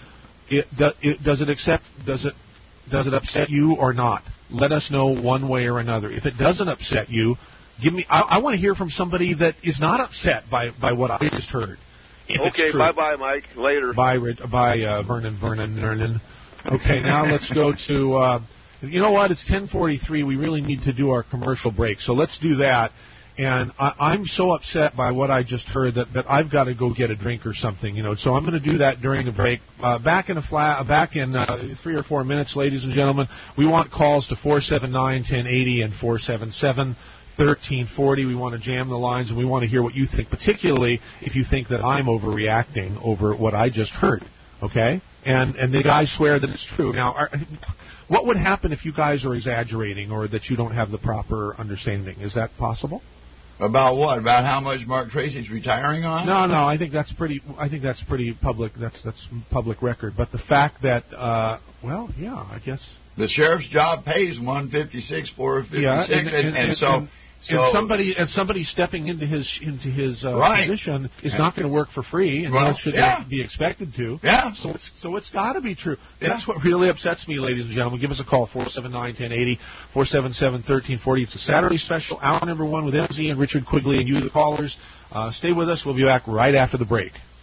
It, do, it does it accept? Does it does it upset you or not? Let us know one way or another. If it doesn't upset you, give me. I, I want to hear from somebody that is not upset by by what I just heard. Okay, bye-bye, Mike. Later. Bye, bye, uh, Vernon, Vernon, Vernon. Okay, now let's go to, uh, you know what, it's ten forty-three. We really need to do our commercial break, so let's do that. And I, I'm so upset by what I just heard that, that I've got to go get a drink or something, you know. So I'm going to do that during the break. Uh, back in a flat, back in uh, three or four minutes, ladies and gentlemen. We want calls to four seven nine, one oh eight oh and four seven seven, one three four oh. We want to jam the lines, and we want to hear what you think, particularly if you think that I'm overreacting over what I just heard, okay? And and the guys swear that it's true. Now, are, what would happen if you guys are exaggerating or that you don't have the proper understanding? Is that possible? About what? About how much Mark Tracy's retiring on? No, no. I think that's pretty. I think that's pretty public. That's that's public record. But the fact that, uh, well, yeah, I guess the sheriff's job pays one fifty-six, four fifty-six, yeah, and, and, and, and, and so. And, So, and somebody and somebody stepping into his into his uh, right. position is not going to work for free, and well, that should yeah. be expected to. Yeah. So it's so it's got to be true. Yeah. That's what really upsets me, ladies and gentlemen. Give us a call four seven nine, one oh eight oh, four seven seven, one three four oh. It's a Saturday special, hour number one with M Z and Richard Quigley, and you, the callers. Uh, stay with us. We'll be back right after the break.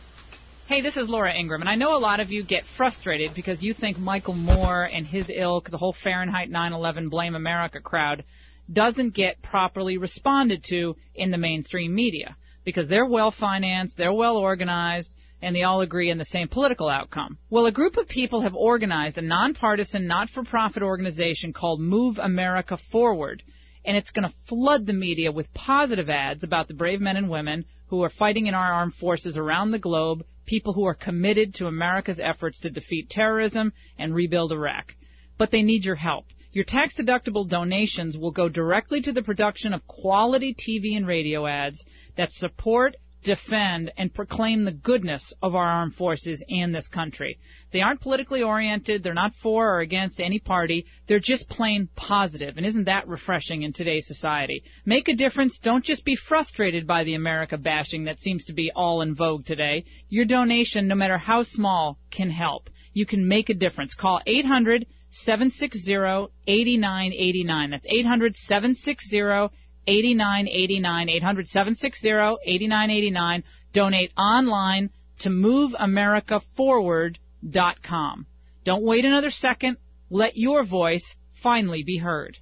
Hey, this is Laura Ingram, and I know a lot of you get frustrated because you think Michael Moore and his ilk, the whole Fahrenheit nine eleven Blame America crowd, doesn't get properly responded to in the mainstream media because they're well-financed, they're well-organized, and they all agree on the same political outcome. Well, a group of people have organized a nonpartisan, not-for-profit organization called Move America Forward, and it's going to flood the media with positive ads about the brave men and women who are fighting in our armed forces around the globe, people who are committed to America's efforts to defeat terrorism and rebuild Iraq. But they need your help. Your tax-deductible donations will go directly to the production of quality T V and radio ads that support, defend, and proclaim the goodness of our armed forces and this country. They aren't politically oriented. They're not for or against any party. They're just plain positive. And isn't that refreshing in today's society? Make a difference. Don't just be frustrated by the America bashing that seems to be all in vogue today. Your donation, no matter how small, can help. You can make a difference. Call eight hundred, seven six zero, eight nine eight nine. That's eight hundred, seven six zero, eight nine eight nine, eight hundred, seven six zero, eight nine eight nine. Donate online to move america forward dot com. Don't wait another second. Let your voice finally be heard.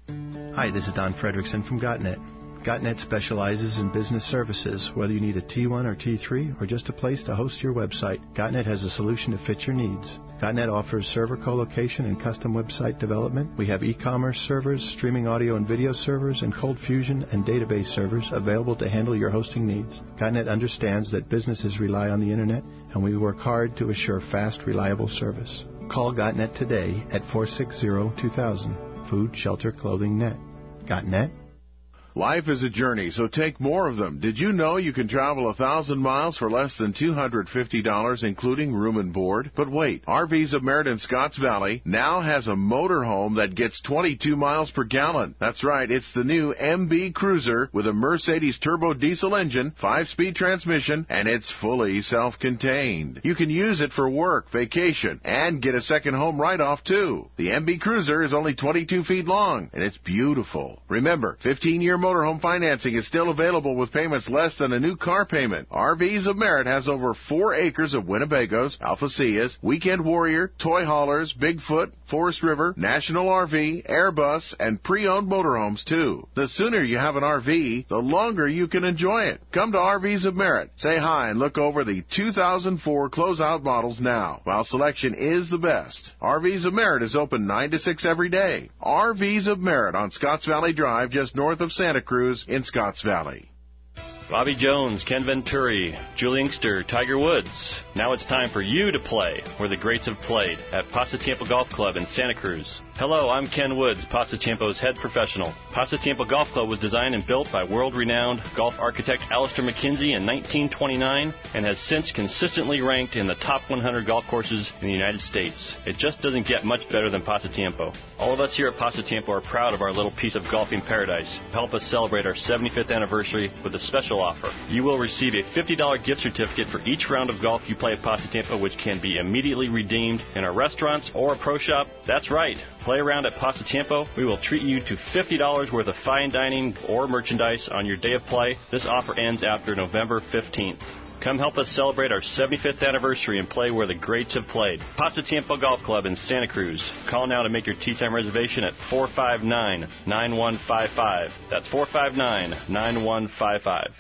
Hi, this is Don Fredrickson from GotNet. GotNet specializes in business services. Whether you need a T one or T three or just a place to host your website, GotNet has a solution to fit your needs. GotNet offers server co-location and custom website development. We have e-commerce servers, streaming audio and video servers, and cold fusion and database servers available to handle your hosting needs. GotNet understands that businesses rely on the Internet, and we work hard to assure fast, reliable service. Call GotNet today at four six zero, two thousand. Food, shelter, clothing, net. GotNet? Life is a journey, so take more of them. Did you know you can travel a thousand miles for less than two hundred fifty dollars, including room and board? But wait, R Vs of Merit in Scotts Valley now has a motorhome that gets twenty-two miles per gallon. That's right, it's the new M B Cruiser with a Mercedes turbo diesel engine, five-speed transmission, and it's fully self-contained. You can use it for work, vacation, and get a second home write-off, too. The M B Cruiser is only twenty-two feet long, and it's beautiful. Remember, fifteen-year motorhome financing is still available with payments less than a new car payment. R Vs of Merit has over four acres of Winnebagos, Alphacias, Weekend Warrior, Toy Haulers, Bigfoot, Forest River, National R V, Airbus, and pre-owned motorhomes, too. The sooner you have an R V, the longer you can enjoy it. Come to R Vs of Merit. Say hi and look over the two thousand four closeout models now, while selection is the best. R Vs of Merit is open nine to six every day. R Vs of Merit on Scotts Valley Drive, just north of Santa Cruz in Scotts Valley. Bobby Jones, Ken Venturi, Julie Inkster, Tiger Woods. Now it's time for you to play where the greats have played at Pasatiempo Golf Club in Santa Cruz. Hello, I'm Ken Woods, Pasatiempo's head professional. Pasatiempo Golf Club was designed and built by world-renowned golf architect Alistair McKenzie in nineteen twenty-nine and has since consistently ranked in the top one hundred golf courses in the United States. It just doesn't get much better than Pasatiempo. All of us here at Pasatiempo are proud of our little piece of golfing paradise. Help us celebrate our seventy-fifth anniversary with a special offer. You will receive a fifty dollars gift certificate for each round of golf you play at Pasatiempo, which can be immediately redeemed in our restaurants or a pro shop. That's right. Play around at Pasatiempo. We will treat you to fifty dollars worth of fine dining or merchandise on your day of play. This offer ends after November fifteenth. Come help us celebrate our seventy-fifth anniversary and play where the greats have played. Pasatiempo Golf Club in Santa Cruz. Call now to make your tee time reservation at four five nine, nine one five five. That's four five nine, nine one five five.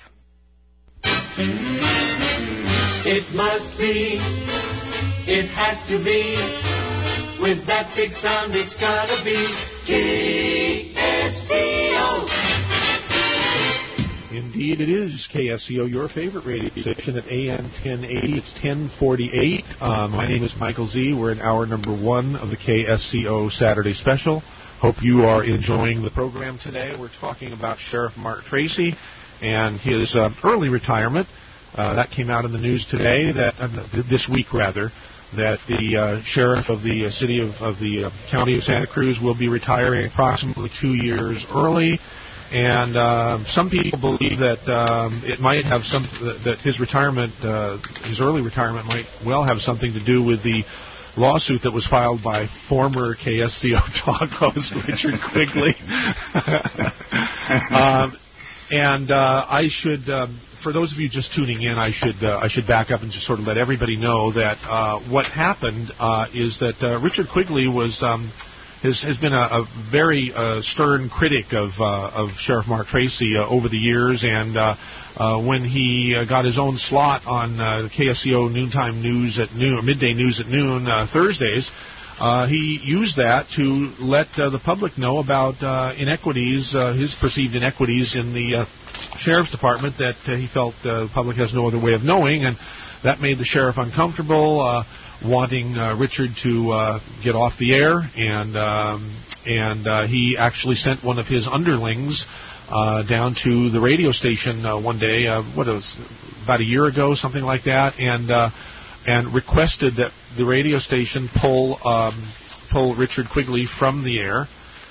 It must be, it has to be, with that big sound it's gotta be K S C O. Indeed it is K S C O, your favorite radio station at A M ten eighty. It's ten forty-eight. Uh, my name is Michael Z. We're in hour number one of the K S C O Saturday Special. Hope you are enjoying the program today. We're talking about Sheriff Mark Tracy and his uh, early retirement. Uh, that came out in the news today, that uh, this week rather, that the uh, sheriff of the uh, city of, of the uh, county of Santa Cruz will be retiring approximately two years early. And uh, some people believe that um, it might have some that his retirement, uh, his early retirement, might well have something to do with the lawsuit that was filed by former K S C O talk host Richard Quigley. um, and uh, I should um, for those of you just tuning in, I should uh, I should back up and just sort of let everybody know that uh, what happened uh, is that uh, Richard Quigley was um, has has been a, a very uh, stern critic of uh, of Sheriff Mark Tracy uh, over the years, and uh, uh, when he uh, got his own slot on uh, K S C O noontime news at noon, or midday news at noon uh, Thursdays. Uh, he used that to let uh, the public know about uh, inequities, uh, his perceived inequities in the uh, sheriff's department that uh, he felt uh, the public has no other way of knowing, and that made the sheriff uncomfortable, uh, wanting uh, Richard to uh, get off the air, and um, and uh, he actually sent one of his underlings uh, down to the radio station uh, one day, uh, what it was, about a year ago, something like that, and uh, and requested that the radio station pull um, pull Richard Quigley from the air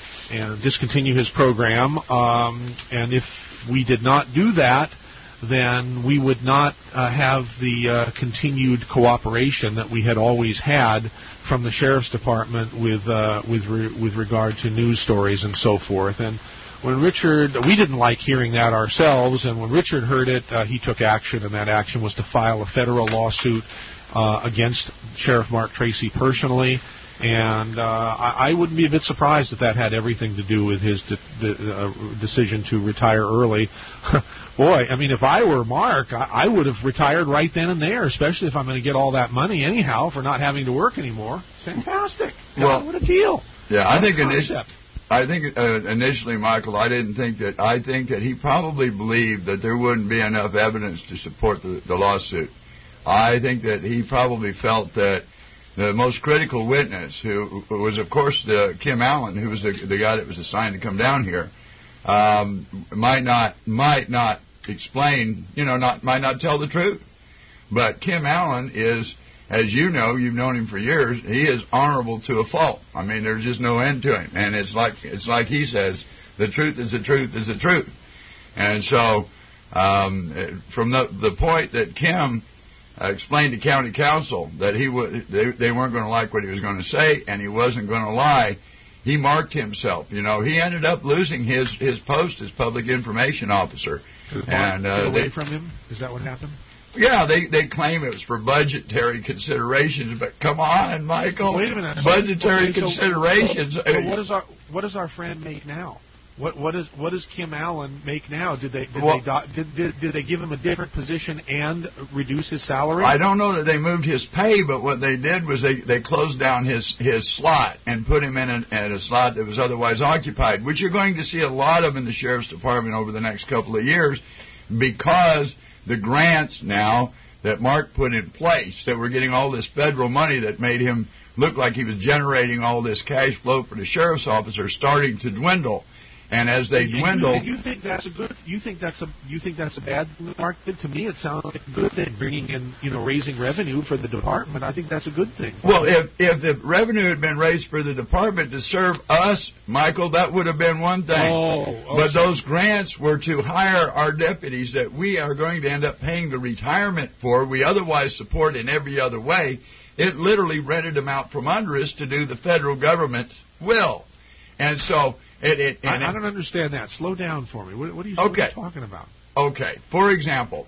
and discontinue his program. Um, and if we did not do that, then we would not uh, have the uh, continued cooperation that we had always had from the sheriff's department with uh, with re- with regard to news stories and so forth. And when Richard, we didn't like hearing that ourselves, and when Richard heard it, uh, he took action, and that action was to file a federal lawsuit Uh, against Sheriff Mark Tracy personally, and uh, I, I wouldn't be a bit surprised if that had everything to do with his de- de- uh, decision to retire early. Boy, I mean, if I were Mark, I, I would have retired right then and there, especially if I'm going to get all that money anyhow for not having to work anymore. It's fantastic. God, well, what a deal. Yeah, I think initially, I think uh, initially, Michael, I didn't think that. I think that he probably believed that there wouldn't be enough evidence to support the, the lawsuit. I think that he probably felt that the most critical witness, who was, of course, the Kim Allen, who was the, the guy that was assigned to come down here, um, might not might not explain, you know, not might not tell the truth. But Kim Allen is, as you know, you've known him for years. He is honorable to a fault. I mean, there's just no end to him, and it's like it's like he says, the truth is the truth is the truth. And so, um, from the the point that Kim Uh, explained to county council that he would they, they weren't going to like what he was going to say, and he wasn't going to lie, he marked himself. You know, he ended up losing his, his post as public information officer. And uh, get away they, from him? Is that what happened? Yeah, they they claim it was for budgetary considerations, but come on, Michael. Wait a minute. Budgetary okay, so, considerations. So, so what does our what does our friend make now? What what is what does Kim Allen make now? Did they did, well, they did, did did they give him a different position and reduce his salary? I don't know that they moved his pay, but what they did was they, they closed down his, his slot and put him in a, in a slot that was otherwise occupied, which you're going to see a lot of in the sheriff's department over the next couple of years, because the grants now that Mark put in place, that we're getting all this federal money that made him look like he was generating all this cash flow for the sheriff's office, are starting to dwindle. And as they you, dwindle, you, you think that's a good? You think that's a? You think that's a bad mark? To me, it sounds like a good thing, bringing in, you know, raising revenue for the department. I think that's a good thing. Well, if if the revenue had been raised for the department to serve us, Michael, that would have been one thing. Oh, oh but so those grants were to hire our deputies that we are going to end up paying the retirement for. We otherwise support in every other way. It literally rented them out from under us to do the federal government's will, and so. It, it, I, I don't understand that. Slow down for me. What, what, are, you, what okay. are you talking about? Okay. For example,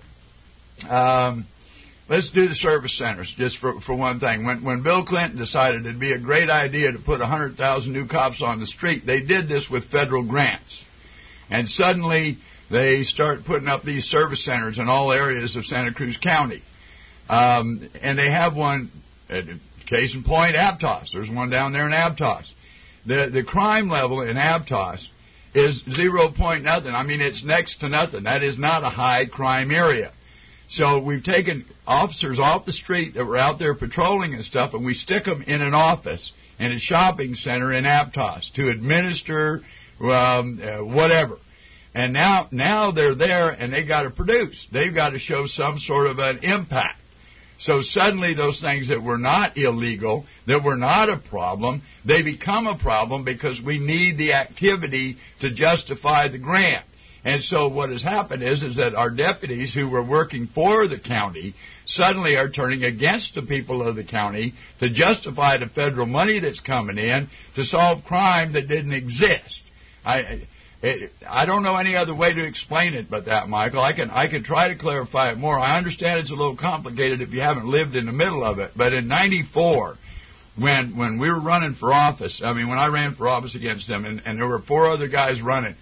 um, let's do the service centers just for, for one thing. When, when Bill Clinton decided it'd be a great idea to put one hundred thousand new cops on the street, they did this with federal grants. And suddenly they start putting up these service centers in all areas of Santa Cruz County. Um, and they have one, case in point, Aptos. There's one down there in Aptos. The the crime level in Aptos is zero point nothing. I mean, it's next to nothing. That is not a high crime area. So we've taken officers off the street that were out there patrolling and stuff, and we stick them in an office in a shopping center in Aptos to administer um, uh, whatever. And now now they're there, and they got to produce. They've got to show some sort of an impact. So suddenly those things that were not illegal, that were not a problem, they become a problem because we need the activity to justify the grant. And so what has happened is, is that our deputies who were working for the county suddenly are turning against the people of the county to justify the federal money that's coming in to solve crime that didn't exist. I, it, I don't know any other way to explain it but that, Michael. I can I can try to clarify it more. I understand it's a little complicated if you haven't lived in the middle of it. But in ninety-four, when when we were running for office, I mean, when I ran for office against them, and, and there were four other guys running,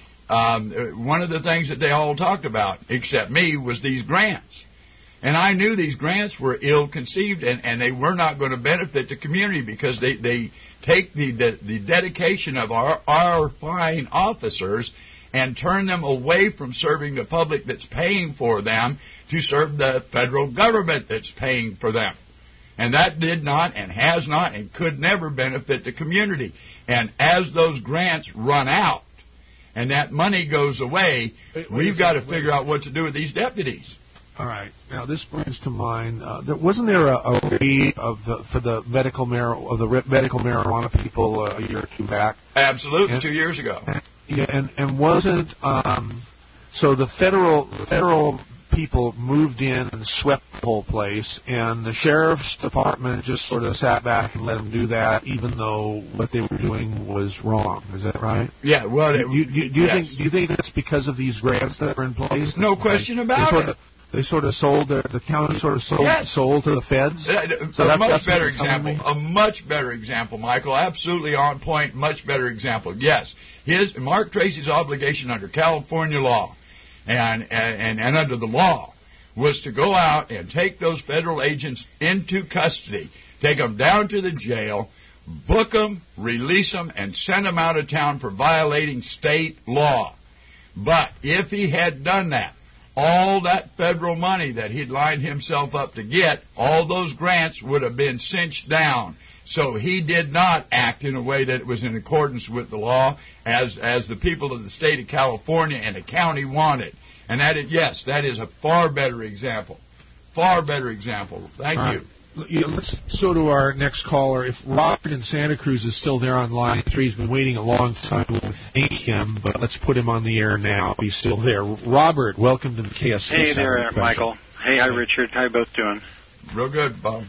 um, one of the things that they all talked about, except me, was these grants. And I knew these grants were ill-conceived, and, and they were not going to benefit the community because they, they take the, the the dedication of our, our fine officers and turn them away from serving the public that's paying for them to serve the federal government that's paying for them. And that did not and has not and could never benefit the community. And as those grants run out and that money goes away, wait, wait we've got to figure out what to do with these deputies. All right. Now this brings to mind. Uh, there, wasn't there a, a rate of the for the medical mar- of the re- medical marijuana people uh, a year or two back? Absolutely, and, two years ago. Yeah, and and wasn't um, so the federal federal people moved in and swept the whole place, and the sheriff's department just sort of sat back and let them do that, even though what they were doing was wrong. Is that right? Yeah. Well, do you, you, do you yes. think do you think it's because of these grants that are in place? No question they, about they sort it. Of, They sort of sold their, the county sort of sold, yes. sold to the feds. Uh, so a that's, much that's better example. A much better example, Michael. Absolutely on point. Much better example. Yes, his Mark Tracy's obligation under California law and and and under the law was to go out and take those federal agents into custody, take them down to the jail, book them, release them, and send them out of town for violating state law. But if he had done that, all that federal money that he'd lined himself up to get, all those grants would have been cinched down. So he did not act in a way that was in accordance with the law as as the people of the state of California and the county wanted. And that is, yes, that is a far better example. Far better example. Thank all you. Right. Yeah, let's go to our next caller. If Robert in Santa Cruz is still there on line three, he's been waiting a long time to thank him, but let's put him on the air now. He's still there. Robert, welcome to the K S C. Hey there, Michael. Hey, hi, Richard. How you both doing? Real good, Bob.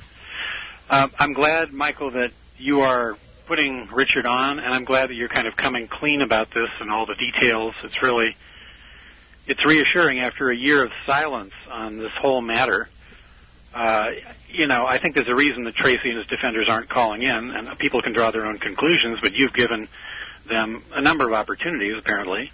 Uh, I'm glad, Michael, that you are putting Richard on, and I'm glad that you're kind of coming clean about this and all the details. It's really, it's reassuring after a year of silence on this whole matter. Uh, you know, I think there's a reason that Tracy and his defenders aren't calling in, and people can draw their own conclusions, but you've given them a number of opportunities, apparently.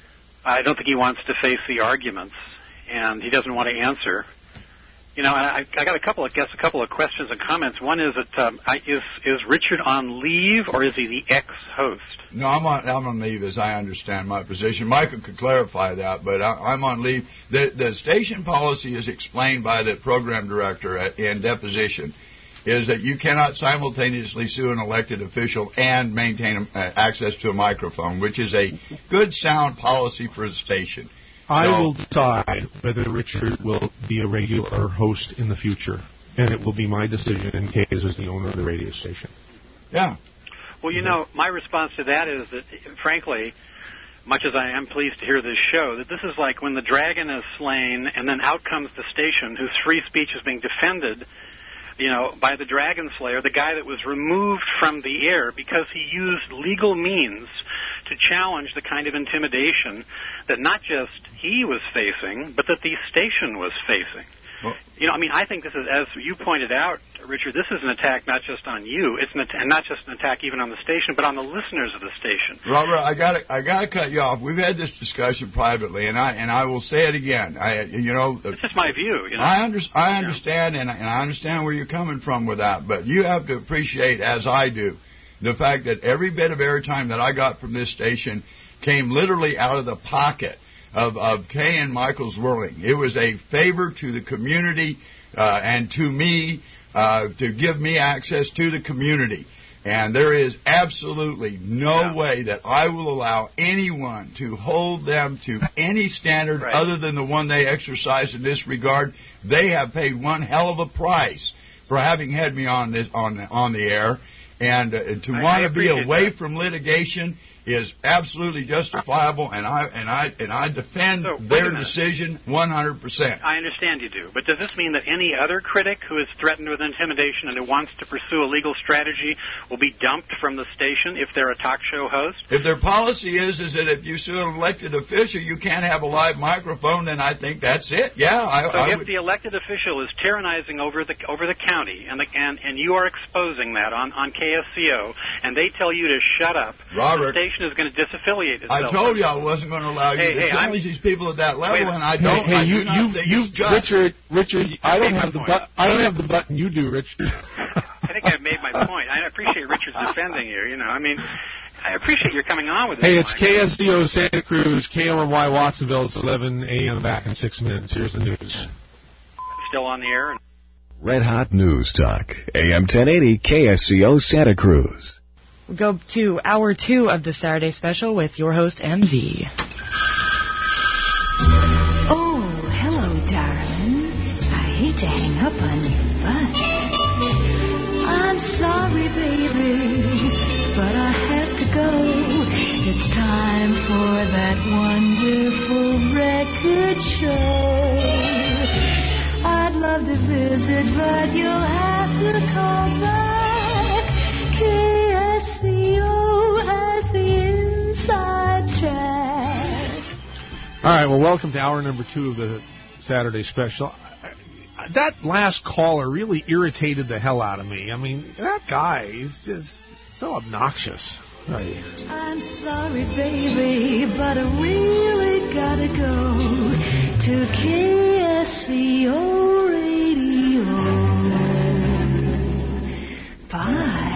I don't think he wants to face the arguments, and he doesn't want to answer. You know, I, I got a couple of, guess, a couple of questions and comments. One is that um, I, is is Richard on leave, or is he the ex-host? No, I'm on I'm on leave, as I understand my position. Michael could clarify that, but I, I'm on leave. The the station policy is explained by the program director at, in deposition, is that you cannot simultaneously sue an elected official and maintain uh, access to a microphone, which is a good, sound policy for the station. I so, will decide whether Richard will be a regular host in the future, and it will be my decision in case as the owner of the radio station. Yeah. Well, you know, my response to that is that, frankly, much as I am pleased to hear this show, that this is like when the dragon is slain and then out comes the station whose free speech is being defended, you know, by the dragon slayer, the guy that was removed from the air because he used legal means to challenge the kind of intimidation that not just he was facing, but that the station was facing. Well, you know, I mean, I think this is, as you pointed out, Richard, this is an attack not just on you, it's an att- and not just an attack even on the station, but on the listeners of the station. Robert, I got I got to cut you off. We've had this discussion privately, and I and I will say it again. I, you know, it's just my view. You know? I, under, I understand, and, and I understand where you're coming from with that, but you have to appreciate, as I do, the fact that every bit of airtime that I got from this station came literally out of the pocket of, of Kay and Michael Zwirling. It was a favor to the community uh, and to me uh, to give me access to the community. And there is absolutely no yeah. way that I will allow anyone to hold them to any standard right. other than the one they exercise in this regard. They have paid one hell of a price for having had me on this on on the air. And uh, to I- want I to be appreciate away that. from litigation is absolutely justifiable, and I and I and I defend So, wait a their minute. decision one hundred percent. I understand you do, but does this mean that any other critic who is threatened with intimidation and who wants to pursue a legal strategy will be dumped from the station if they're a talk show host? If their policy is is that if you sue an elected official, you can't have a live microphone, then I think that's it. Yeah, I, So I if would. the elected official is tyrannizing over the over the county, and the, and and you are exposing that on on K S C O, and they tell you to shut up, Robert, the station is going to disaffiliate itself. I told you I wasn't going to allow you Hey, to hey, I'm- challenge these people at that level, Wait, and I don't. Hey, I you, do not you, think you, it's just. Richard, Richard, I don't made have the my but, I don't have the button you do, Richard. I think I've made my point. I appreciate Richard's defending you. You know, I mean, I appreciate your coming on with this. Hey, it's Mike. K S C O Santa Cruz, K O M Y Watsonville. It's eleven a.m. Back in six minutes. Here's the news. Still on the air. And Red Hot News Talk, A M ten eighty K S C O Santa Cruz. We go to hour two of the Saturday special with your host, M Z. Oh, hello, darling. I hate to hang up on you, but I'm sorry, baby, but I have to go. It's time for that wonderful record show. I'd love to visit, but you'll have to call back. K S C O has the inside track. All right, well, welcome to hour number two of the Saturday special. That last caller really irritated the hell out of me. I mean, that guy is just so obnoxious. I'm sorry, baby, but I really gotta go to K S C O Radio. Bye.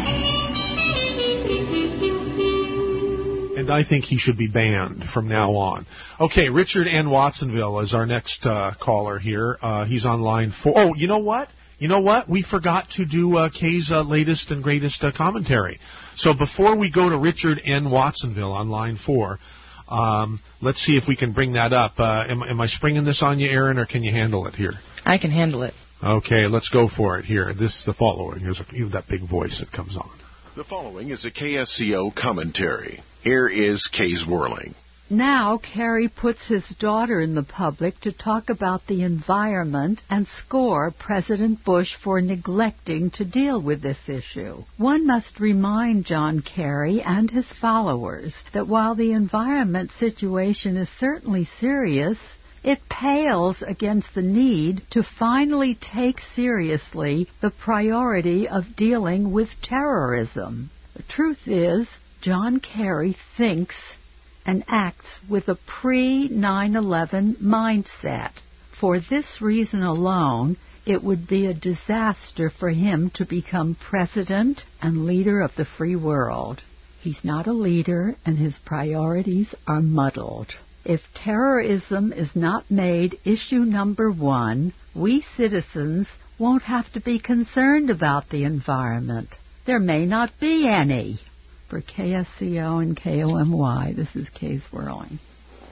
And I think he should be banned from now on. Okay, Richard N. Watsonville is our next uh, caller here. Uh, he's on line four. Oh, you know what? You know what? We forgot to do uh, Kay's uh, latest and greatest uh, commentary. So before we go to Richard N. Watsonville on line four, um, let's see if we can bring that up. Uh, am, am I springing this on you, Aaron, or can you handle it here? I can handle it. Okay, let's go for it here. This is the following. Here's a, you have that big voice that comes on. The following is a K S C O commentary. Here is Kay's Whirling. Now, Kerry puts his daughter in the public to talk about the environment and score President Bush for neglecting to deal with this issue. One must remind John Kerry and his followers that while the environment situation is certainly serious, it pales against the need to finally take seriously the priority of dealing with terrorism. The truth is, John Kerry thinks and acts with a pre nine eleven mindset. For this reason alone, it would be a disaster for him to become president and leader of the free world. He's not a leader, and his priorities are muddled. If terrorism is not made issue number one, we citizens won't have to be concerned about the environment. There may not be any. For K S C O and K O M Y, this is Kay's Whirling.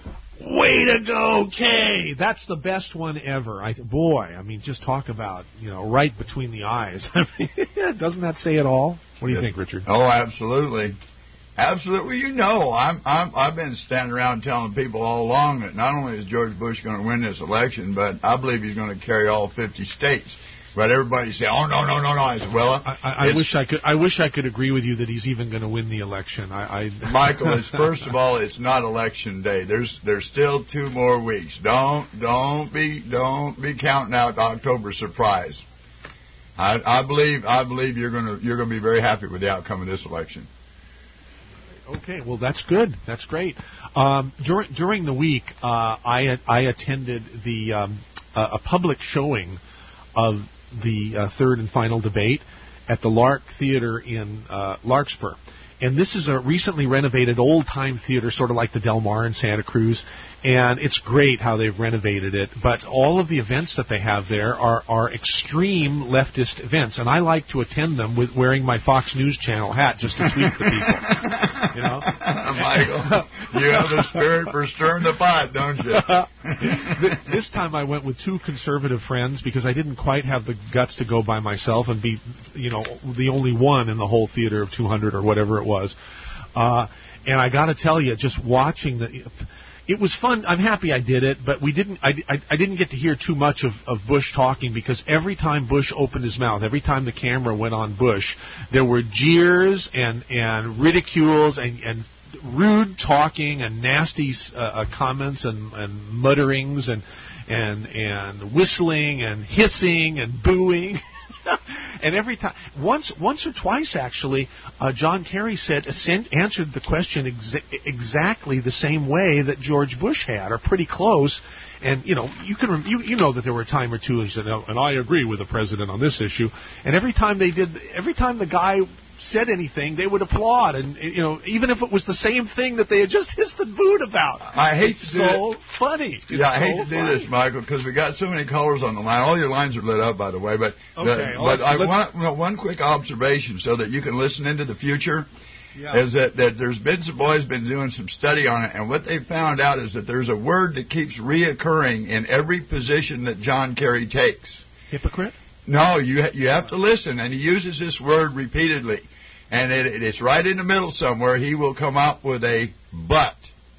Way to go, Kay! That's the best one ever. I boy, I mean, just talk about, you know, right between the eyes. I mean, doesn't that say it all? What do you think, Richard? Oh, absolutely. Absolutely. You know, I'm, I'm, I've been standing around telling people all along that not only is George Bush going to win this election, but I believe he's going to carry all fifty states. But everybody say, "Oh no, no, no, no!" I said, "Well, I, I, I wish I could. I wish I could agree with you that he's even going to win the election." I, I Michael, it's first of all, it's not election day. There's there's still two more weeks. Don't don't be don't be counting out October surprise. I, I believe I believe you're gonna you're gonna be very happy with the outcome of this election. Okay, well, that's good. That's great. Um, during during the week, uh, I I attended the um, uh, a public showing of the uh, third and final debate at the Lark Theater in uh, Larkspur. And this is a recently renovated old-time theater, sort of like the Del Mar in Santa Cruz. And it's great how they've renovated it. But all of the events that they have there are, are extreme leftist events. And I like to attend them with wearing my Fox News Channel hat just to tweet the people. You know? Michael. You have a spirit for stirring the pot, don't you? This time I went with two conservative friends because I didn't quite have the guts to go by myself and be, you know, the only one in the whole theater of two hundred or whatever it was. Uh, and I got to tell you, just watching the... It was fun. I'm happy I did it, but we didn't. I, I, I didn't get to hear too much of, of Bush talking because every time Bush opened his mouth, every time the camera went on Bush, there were jeers and and ridicules and, and rude talking and nasty uh, uh, comments and, and mutterings and and and whistling and hissing and booing. And every time, once, once or twice actually, uh, John Kerry said answered the question exa- exactly the same way that George Bush had, or pretty close. And you know, you can you you know that there were a time or two he said, oh, and I agree with the president on this issue. And every time they did, every time the guy said anything, they would applaud, and you know, even if it was the same thing that they had just hissed and booed about. I hate it's to do so it. funny. It's yeah, I hate so to do funny. this, Michael, because we got so many callers on the line. All your lines are lit up, by the way. But okay, the, well, but I let's, want well, one quick observation so that you can listen into the future. Yeah. Is that, that there's been some boys been doing some study on it, and what they found out is that there's a word that keeps reoccurring in every position that John Kerry takes. Hypocrite? No, you ha- you have to listen, and he uses this word repeatedly. And it, it, it's right in the middle somewhere. He will come up with a but.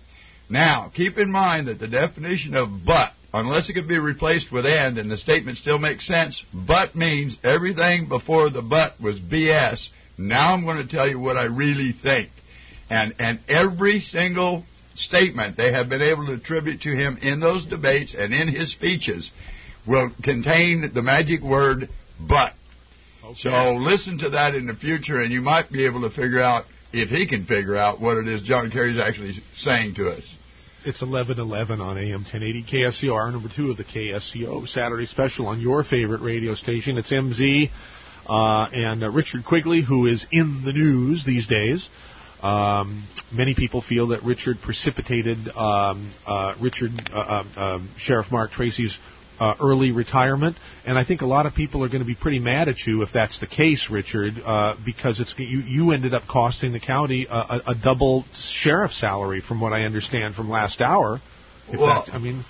Now, keep in mind that the definition of but, unless it can be replaced with and, and the statement still makes sense, but means everything before the but was B S. Now I'm going to tell you what I really think. And, and every single statement they have been able to attribute to him in those debates and in his speeches will contain the magic word but. Okay. So listen to that in the future, and you might be able to figure out, if he can figure out, what it is John Kerry's actually saying to us. It's eleven eleven on A M ten eighty K S C O, our number two of the K S C O Saturday Special on your favorite radio station. It's M Z uh, and uh, Richard Quigley, who is in the news these days. Um, many people feel that Richard precipitated um, uh, Richard uh, uh, uh, Sheriff Mark Tracy's Uh, early retirement, and I think a lot of people are going to be pretty mad at you if that's the case, Richard, uh, because it's you, you ended up costing the county a, a, a double sheriff salary, from what I understand from last hour. If well, that, I mean,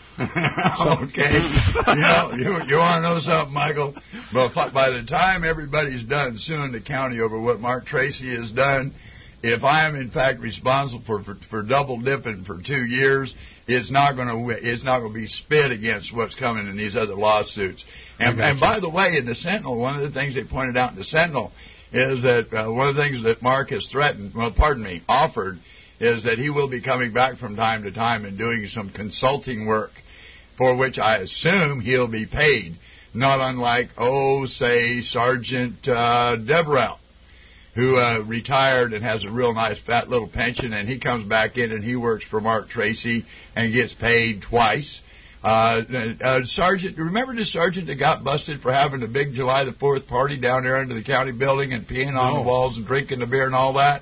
so. Okay, you know, you, you want to know something, Michael? But by the time everybody's done suing the county over what Mark Tracy has done, if I am in fact responsible for for, for double dipping for two years. It's not going to it's not going to be spit against what's coming in these other lawsuits. And, and by the way, in the Sentinel, one of the things they pointed out in the Sentinel is that uh, one of the things that Mark has threatened, well, pardon me, offered, is that he will be coming back from time to time and doing some consulting work, for which I assume he'll be paid, not unlike, oh, say, Sergeant uh, Deverell, who uh, retired and has a real nice fat little pension, and he comes back in and he works for Mark Tracy and gets paid twice. Uh, uh, Sergeant, remember the sergeant that got busted for having a big July the fourth party down there under the county building and peeing no. on the walls and drinking the beer and all that?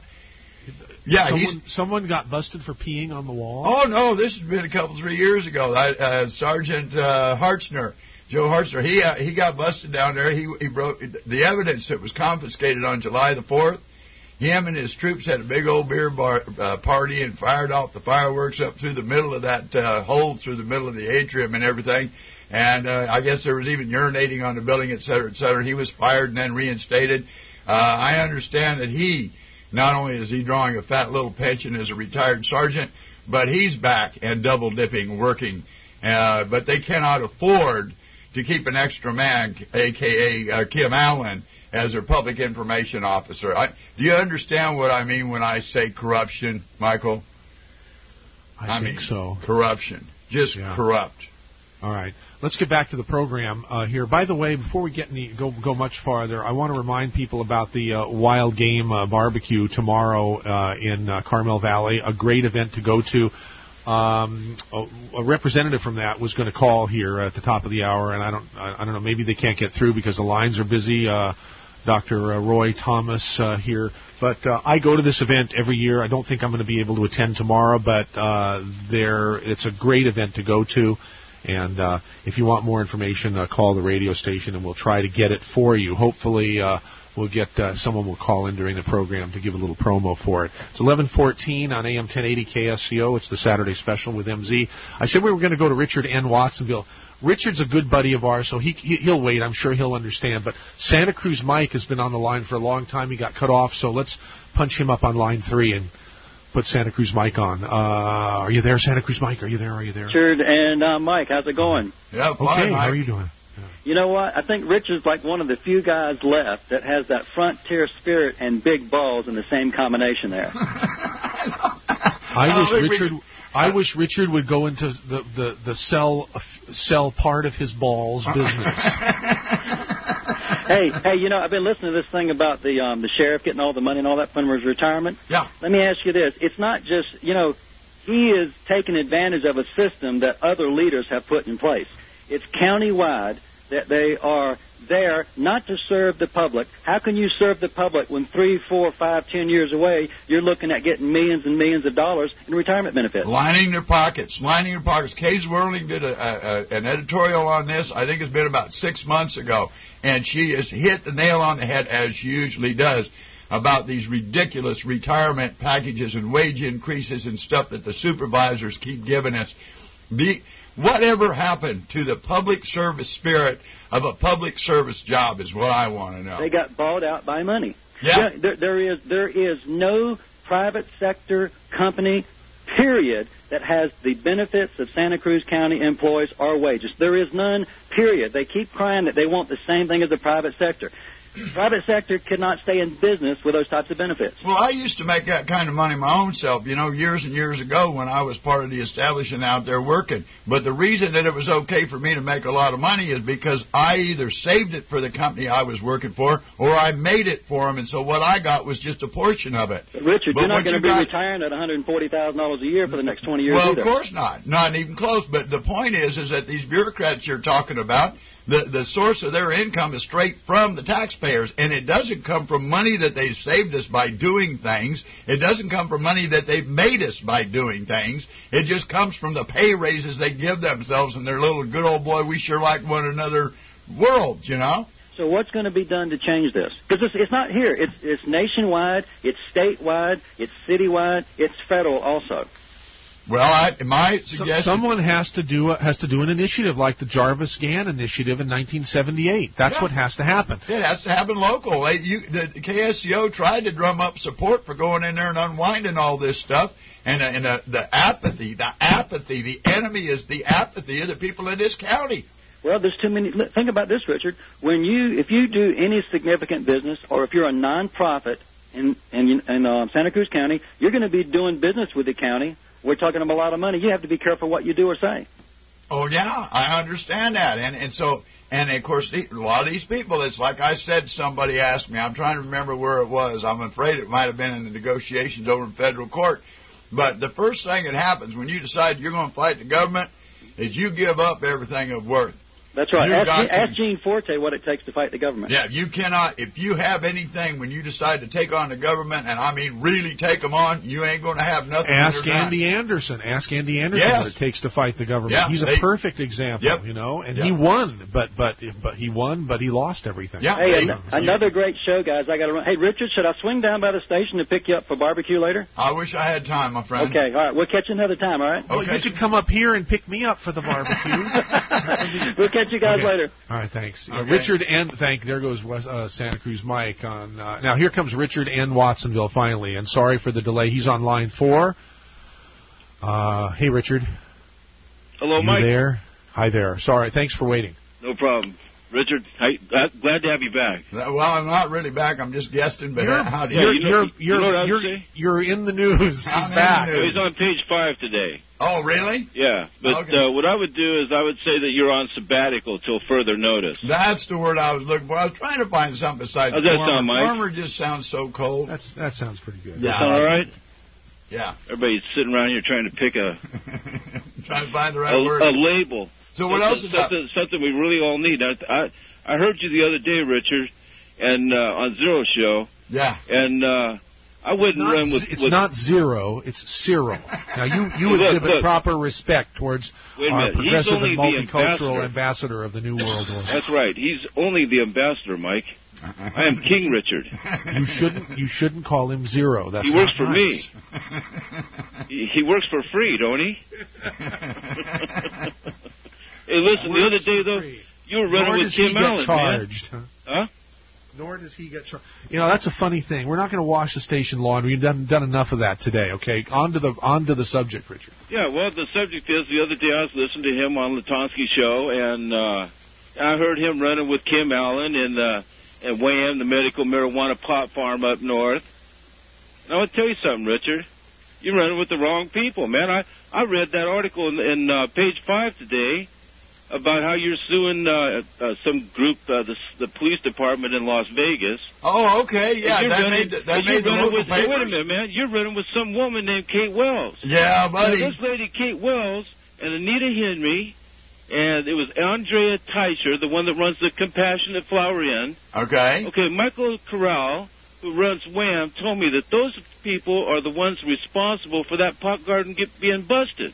Yeah, someone, someone got busted for peeing on the wall? Oh, no, this has been a couple, three years ago. Uh, Sergeant uh, Hartzner. Joe Hartzner, he uh, he got busted down there. He he broke the evidence that was confiscated on July the fourth. Him and his troops had a big old beer bar, uh, party and fired off the fireworks up through the middle of that uh, hole, through the middle of the atrium and everything. And uh, I guess there was even urinating on the building, et cetera, et cetera. He was fired and then reinstated. Uh, I understand that he, not only is he drawing a fat little pension as a retired sergeant, but he's back and double dipping, working. Uh, but they cannot afford to keep an extra man, a k a. Uh, Kim Allen, as their public information officer. I, do you understand what I mean when I say corruption, Michael? I, I think mean, so. Corruption. Just yeah. corrupt. All right. Let's get back to the program uh, here. By the way, before we get any, go go much farther, I want to remind people about the uh, Wild Game uh, Barbecue tomorrow uh, in uh, Carmel Valley, a great event to go to. Um, a, a representative from that was going to call here at the top of the hour, and I don't, I, I don't know, maybe they can't get through because the lines are busy. Uh, Doctor Roy Thomas uh, here, but uh, I go to this event every year. I don't think I'm going to be able to attend tomorrow, but uh, there, it's a great event to go to. And uh, if you want more information, uh, call the radio station, and we'll try to get it for you. Hopefully, uh, we'll get uh, someone will call in during the program to give a little promo for it. It's eleven fourteen on A M ten eighty K S C O. It's the Saturday special with M Z. I said we were going to go to Richard N. Watsonville. Richard's a good buddy of ours, so he, he he'll wait. I'm sure he'll understand. But Santa Cruz Mike has been on the line for a long time. He got cut off, so let's punch him up on line three and put Santa Cruz Mike on. Uh, are you there, Santa Cruz Mike? Are you there? Are you there? Richard and uh, Mike, how's it going? Yeah, Okay, fine, how Mike. are you doing? You know what? I think Richard's like one of the few guys left that has that frontier spirit and big balls in the same combination there. I wish think we Richard. could- I wish Richard would go into the the the sell sell part of his balls business. hey, hey, you know, I've been listening to this thing about the um, the sheriff getting all the money and all that from his retirement. Yeah. Let me ask you this: it's not just, you know, he is taking advantage of a system that other leaders have put in place. It's countywide that they are there not to serve the public. How can you serve the public when three, four, five, ten years away you're looking at getting millions and millions of dollars in retirement benefits? Lining their pockets, lining their pockets. Kay Zwerling did a, a, a, an editorial on this. I think it's been about six months ago, and she has hit the nail on the head, as she usually does, about these ridiculous retirement packages and wage increases and stuff that the supervisors keep giving us. The, whatever happened to the public service spirit of a public service job is what I want to know. They got bought out by money. Yeah. There, there is there is no private sector company, period, that has the benefits of Santa Cruz County employees or wages. There is none, period. They keep crying that they want the same thing as the private sector. Private sector cannot stay in business with those types of benefits. Well, I used to make that kind of money my own self, you know, years and years ago when I was part of the establishment out there working. But the reason that it was okay for me to make a lot of money is because I either saved it for the company I was working for or I made it for them, and so what I got was just a portion of it. But Richard, but you're not going to be got... retiring at one hundred forty thousand dollars a year for the next twenty years Well, either. of course not. Not even close. But the point is, is that these bureaucrats you're talking about, The, the source of their income is straight from the taxpayers, and it doesn't come from money that they've saved us by doing things. It doesn't come from money that they've made us by doing things. It just comes from the pay raises they give themselves in their little good old boy, we sure like one another world, you know? So what's going to be done to change this? Because it's, it's not here. It's, it's nationwide, it's statewide, it's citywide, it's federal also. Well, I, my suggestion... Someone has to do a, has to do an initiative like the Jarvis Gann initiative in nineteen seventy-eight. That's Yeah. what has to happen. It has to happen local. They, you, the K S C O tried to drum up support for going in there and unwinding all this stuff, and, uh, and uh, the apathy, the apathy, the enemy is the apathy of the people in this county. Well, there's too many. Think about this, Richard. When you, if you do any significant business, or if you're a nonprofit in in, in uh, Santa Cruz County, you're going to be doing business with the county. We're talking about a lot of money. You have to be careful what you do or say. Oh, yeah, I understand that. And and so, and of course, the, a lot of these people, it's like I said, somebody asked me, I'm trying to remember where it was. I'm afraid it might have been in the negotiations over in federal court. But the first thing that happens when you decide you're going to fight the government is you give up everything of worth. That's right. You've Ask, got ask to- Gene Forte what it takes to fight the government. Yeah, you cannot, if you have anything, when you decide to take on the government, and I mean really take them on, you ain't going to have nothing. Ask when they're done. Andy Anderson. Ask Andy Anderson Yes. what it takes to fight the government. Yeah, He's a they- perfect example, Yep. you know, and Yep. he won, but but but he won, but he lost everything. Yeah. Hey, Hey, an- another great show, guys. I got to run. Hey, Richard, should I swing down by the station to pick you up for barbecue later? I wish I had time, my friend. Okay, all right. We'll catch you another time, all right? Well, you could come up here and pick me up for the barbecue. We'll catch you guys Okay. later. All right, thanks. Uh, Okay. Richard N. Thank. There goes West, uh, Santa Cruz Mike on. Uh, now here comes Richard N. Watsonville finally, and sorry for the delay. He's on line four. Uh, hey, Richard. Hello, You Mike. there? Hi there. Sorry. Thanks for waiting. No problem. Richard, hi, glad glad to have you back. Well, I'm not really back. I'm just guesting, but You're, how do you're, you... you know- you're, you you're, know what I would you're, say? you're in the news. He's I'm in the back. news. He's on page five today. Oh, really? Yeah, but Okay. uh, what I would do is I would say that you're on sabbatical till further notice. That's the word I was looking for. I was trying to find something besides How's that former. sound, Mike? Former just sounds so cold. That's that sounds pretty good. Yeah. Sound all right? Yeah. Everybody's sitting around here trying to pick a Trying to find the a, right word. a label. So what Something- else is up? something, something we really all need. I, I I heard you the other day, Richard, and uh, on Zero Show, Yeah. and uh, I It's wouldn't not, run with. it's with not zero. It's Cyril. Now you you Look, exhibit look. proper respect towards Wait a our minute. He's progressive only and the multicultural ambassador. ambassador of the New World Order. That's right. He's only the ambassador, Mike. I am King Richard. You shouldn't. You shouldn't call him Zero. That's he works not for nice. me. he, he works for free, don't he? Hey, listen. The other day though, you were running Nor with does Tim he get Allen, charged. man. Huh? Nor does he get charged. You know, that's a funny thing. We're not going to wash the station lawn. We've done done enough of that today. Okay, on to the on to the subject, Richard. Yeah. Well, the subject is the other day I was listening to him on Latonsky show, and uh, I heard him running with Kim Allen and uh, and Wham, the medical marijuana pot farm up north. And I want to tell you something, Richard. You're running with the wrong people, man. I I read that article in, in uh, page five today about how you're suing uh, uh, some group, uh, the, the police department in Las Vegas. Oh, okay, yeah, And you're that running- made the, that and you're made the running local with, hey, wait a papers. minute, man. You're running with some woman named Kate Wells. Yeah, buddy. Now, this lady, Kate Wells, and Anita Henry, and it was Andrea Teicher, the one that runs the Compassionate Flower Inn. Okay. Okay, Michael Corral, who runs Wham, told me that those people are the ones responsible for that pot garden get, being busted.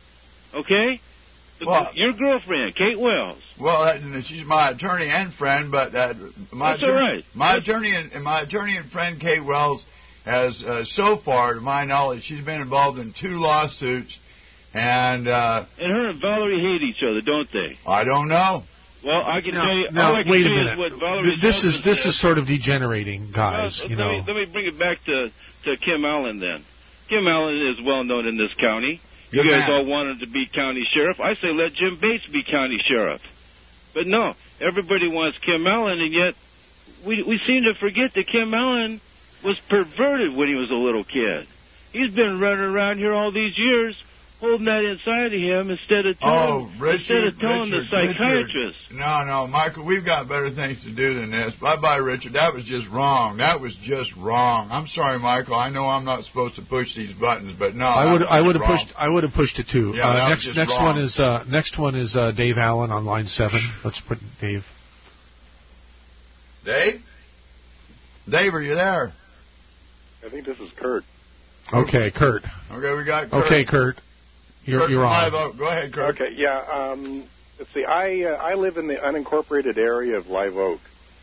Okay? But Well- your girlfriend, Kate Wells. Well, that, she's my attorney and friend, but uh, my That's all attorney, right. my attorney and my attorney and friend Kate Wells has, uh, so far, to my knowledge, she's been involved in two lawsuits, and uh, And her and Valerie hate each other, don't they? I don't know. Well, I can No, tell you. no, all I can wait a tell you minute. is what Valerie Th- This is Johnson this said. is sort of degenerating, guys. Well, You let know. me, let me bring it back to, to Kim Allen then. Kim Allen is well known in this county. You Good guys man. all wanted to be county sheriff. I say let Jim Bates be county sheriff. But no, everybody wants Kim Allen, and yet we we seem to forget that Kim Allen was perverted when he was a little kid. He's been running around here all these years, holding that inside of him instead of telling, Oh, Richard, instead of telling Richard, the psychiatrist. Richard. No, no, Michael, we've got better things to do than this. Bye-bye, Richard. That was just wrong. That was just wrong. I'm sorry, Michael. I know I'm not supposed to push these buttons, but no. I would that I was would have wrong. pushed I would have pushed it too. Yeah, uh, that was next just next wrong. one is uh, next one is uh, Dave Allen on line seven. Let's put Dave. Dave? Dave, are you there? I think this is Kurt. Okay, Kurt. Okay, we got Kurt. Okay, Kurt. You're Kurt you're from on. Live Oak. Go ahead, Kurt. Okay, yeah. Um, let's see. I uh, I live in the unincorporated area of Live Oak,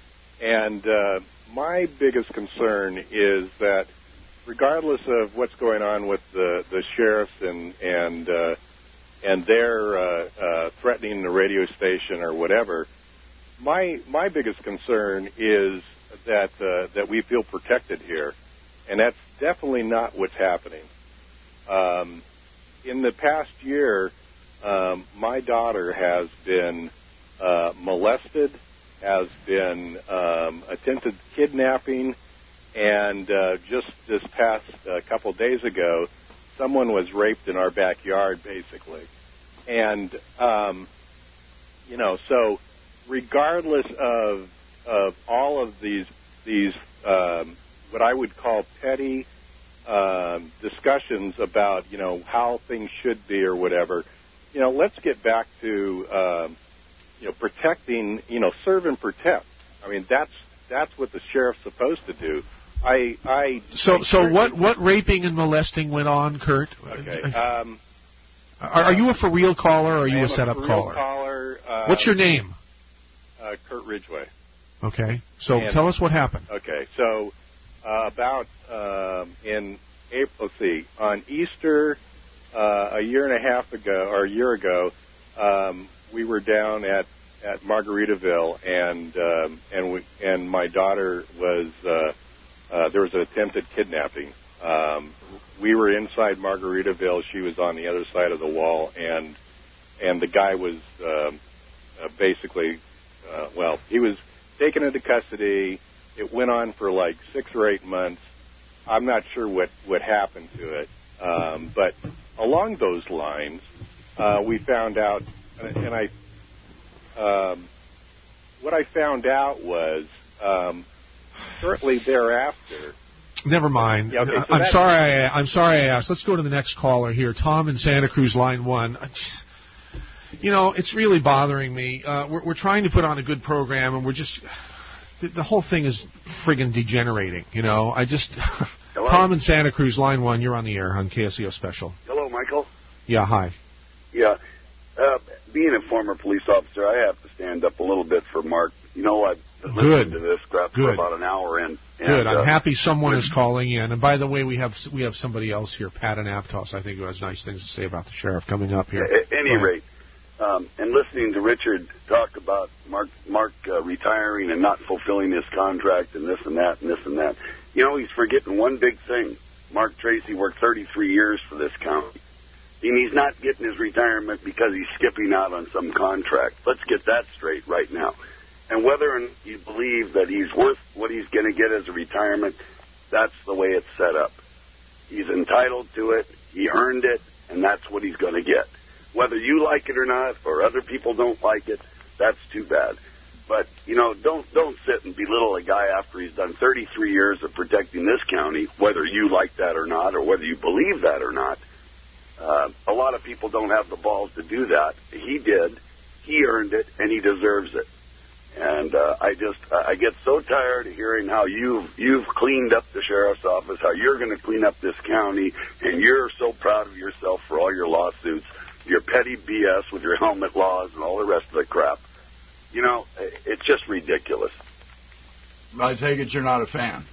and uh, my biggest concern is that, regardless of what's going on with the the sheriffs and and uh, and their uh, uh, threatening the radio station or whatever, my my biggest concern is that uh, that we feel protected here, and that's definitely not what's happening. Um, in the past year, um, my daughter has been uh, molested, has been um, attempted kidnapping, and uh, just this past uh, couple days ago, someone was raped in our backyard, basically. And um, you know, so regardless of of all of these these um, what I would call petty um, discussions about, you know, how things should be or whatever, you know, let's get back to um, you know, protecting, you know, serve and protect. I mean, that's that's what the sheriff's supposed to do. I I So I so what what raping and molesting went on, Kurt? Okay. Um, Are, are you a for real caller or are you I am a setup for real caller? caller. Uh, What's your name? Uh, Kurt Ridgway. Okay. So And- tell us what happened. Okay, so uh, about um, in April, let's see, on Easter uh, a year and a half ago, or a year ago, um, we were down at, at Margaritaville, and um, and we, and my daughter was uh, uh, there was an attempted kidnapping. Um, we were inside Margaritaville; she was on the other side of the wall, and and the guy was um, uh, basically, uh, well, he was taken into custody. It went on for like six or eight months. I'm not sure what, what happened to it. Um, but along those lines, uh, we found out, and I, um, what I found out was um, shortly thereafter. Never mind. Yeah, okay, so I'm that- sorry. I, I'm sorry I asked. Let's go to the next caller here. Tom in Santa Cruz, line one. You know, it's really bothering me. Uh, we're, we're trying to put on a good program, and we're just the, the whole thing is friggin' degenerating. You know, I just Tom in Santa Cruz, line one. You're on the air on K S E O Special. Hello, Michael. Yeah, hi. Yeah. Uh, being a former police officer, I have to stand up a little bit for Mark. You know, I've Good. listening to this crap Good. for about an hour in. And, Good. I'm uh, happy someone is calling in. And by the way, we have we have somebody else here, Pat in Aptos, I think, who has nice things to say about the sheriff coming up here. At any rate, um, and listening to Richard talk about Mark Mark uh, retiring and not fulfilling his contract and this and that and this and that, you know, he's forgetting one big thing. Mark Tracy worked thirty-three years for this county. And he's not getting his retirement because he's skipping out on some contract. Let's get that straight right now. And whether you believe that he's worth what he's going to get as a retirement, that's the way it's set up. He's entitled to it, he earned it, and that's what he's going to get. Whether you like it or not, or other people don't like it, that's too bad. But, you know, don't don't sit and belittle a guy after he's done thirty-three years of protecting this county, whether you like that or not, or whether you believe that or not. Uh, a lot of people don't have the balls to do that. He did. He earned it, and he deserves it. And uh, I just, I get so tired of hearing how you've you've cleaned up the sheriff's office, how you're going to clean up this county, and you're so proud of yourself for all your lawsuits, your petty B S with your helmet laws and all the rest of the crap. You know, it's just ridiculous. I take it you're not a fan.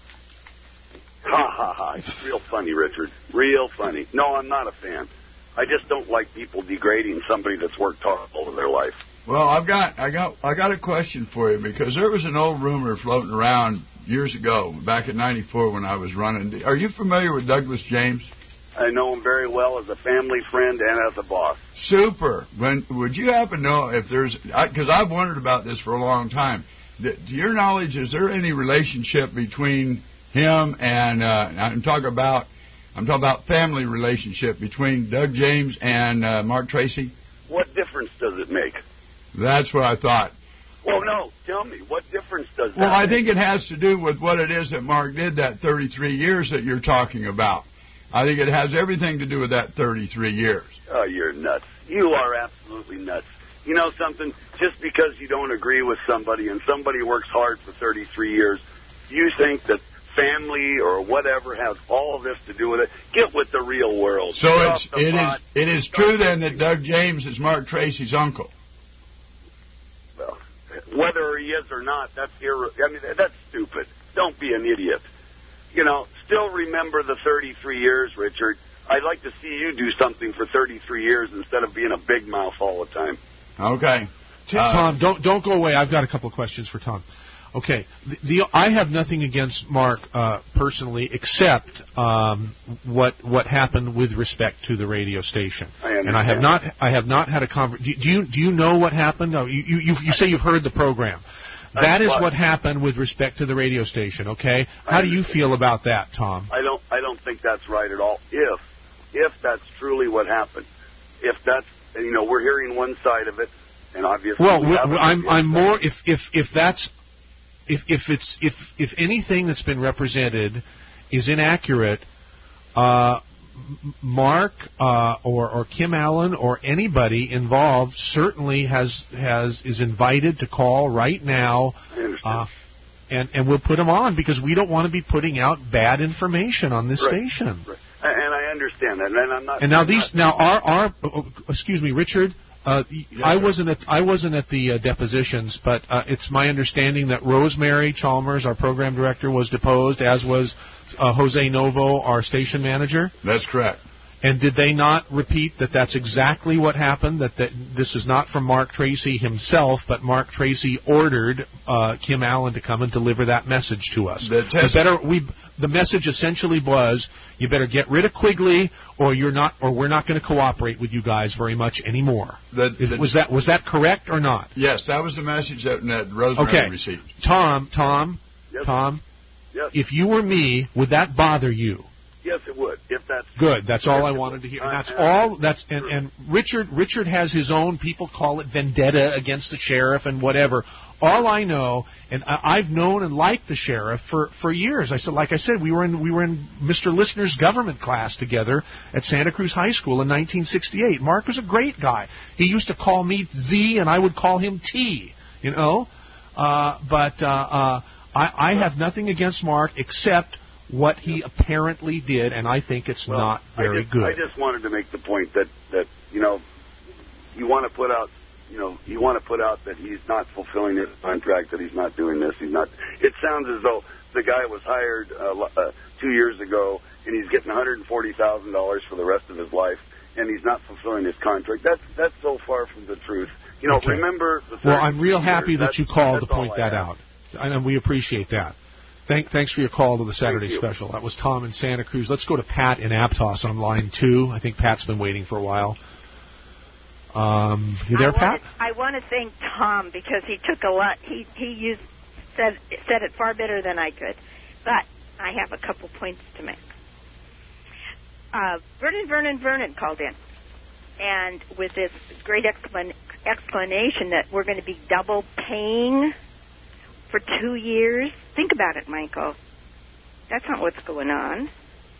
Ha, ha, ha. It's real funny, Richard. Real funny. No, I'm not a fan. I just don't like people degrading somebody that's worked hard all of their life. Well, I've got I got I got a question for you, because there was an old rumor floating around years ago, back in ninety-four when I was running. Are you familiar with Douglas James? I know him very well as a family friend and as a boss. Super. When would you happen to know if there's, because I've wondered about this for a long time. To your knowledge, is there any relationship between him and uh, I'm talking about I'm talking about family relationship between Doug James and uh, Mark Tracy? What difference does it make? That's what I thought. Well, no. Tell me, what difference does that Well, I make? think it has to do with what it is that Mark did that thirty-three years that you're talking about. I think it has everything to do with that thirty-three years. Oh, you're nuts. You are absolutely nuts. You know something? Just because you don't agree with somebody and somebody works hard for thirty-three years, you think that family or whatever has all of this to do with it? Get with the real world. So Get it's off the it pot. is it is true then that Doug James is Mark Tracy's uncle. Well, whether he is or not, that's ir- I mean, that's stupid. Don't be an idiot. You know, still remember the thirty-three years, Richard. I'd like to see you do something for thirty-three years instead of being a big mouth all the time. Okay. T- Tom, don't don't go away. I've got a couple of questions for Tom. Okay, the, the I have nothing against Mark uh, personally, except um, what what happened with respect to the radio station. I and I have not I have not had a conversation. Do, do you do you know what happened? No, you you you say you've heard the program. That is what happened with respect to the radio station. Okay, how do you feel about that, Tom? I don't I don't think that's right at all. If if that's truly what happened, if that's, you know, we're hearing one side of it, and obviously well, we we're, haven't I'm yet. I'm more if if if that's if if it's if if anything that's been represented is inaccurate, uh, Mark uh, or or Kim Allen or anybody involved certainly has has is invited to call right now. Uh, and and we'll put them on, because we don't want to be putting out bad information on this Right. station. Right. And I understand that, and I'm not. And now I'm these, not- now our, our, oh, excuse me, Richard. Uh, I wasn't at I wasn't at the uh, depositions, but uh, it's my understanding that Rosemary Chalmers, our program director, was deposed, as was uh, Jose Novo, our station manager. That's correct. And did they not repeat that that's exactly what happened? That, that this is not from Mark Tracy himself, but Mark Tracy ordered uh, Kim Allen to come and deliver that message to us. The test- the better we, the message essentially was, you better get rid of Quigley, or you're not, or we're not going to cooperate with you guys very much anymore. The, the, was that was that correct or not? Yes, that was the message that, that Rosemary Okay, received. Tom, Tom, Yes. Tom. Yes. If you were me, would that bother you? Yes, it would. If that's Good. That's all I wanted to hear. And that's all. That's and, and Richard. Richard has his own. People call it vendetta against the sheriff and whatever. All I know, and I, I've known and liked the sheriff for, for years. I said, like I said, we were in we were in Mister Listener's government class together at Santa Cruz High School in nineteen sixty-eight. Mark was a great guy. He used to call me Z, and I would call him T. You know, uh, but uh, uh, I, I have nothing against Mark except what he apparently did, and I think it's Well, not very I just, good. I just wanted to make the point that, that, you know, you want to put out you know, you want to put out that he's not fulfilling his contract, that he's not doing this, he's not. It sounds as though the guy was hired uh, uh, two years ago, and he's getting one hundred forty thousand dollars for the rest of his life, and he's not fulfilling his contract. That's that's so far from the truth. You know, Okay. remember the Well, I'm real years, happy that that's- you called to that's all point I that have. out, and we appreciate that. Thank, thanks for your call to the Saturday Thank you. special. That was Tom in Santa Cruz. Let's go to Pat in Aptos on line two. I think Pat's been waiting for a while. Um, you there, I Pat? Want to, I want to thank Tom because he took a lot. He he used said said it far better than I could, but I have a couple points to make. Uh, Vernon Vernon Vernon called in, and with this great explan- explanation that we're going to be double paying for two years. Think about it, Michael. That's not what's going on.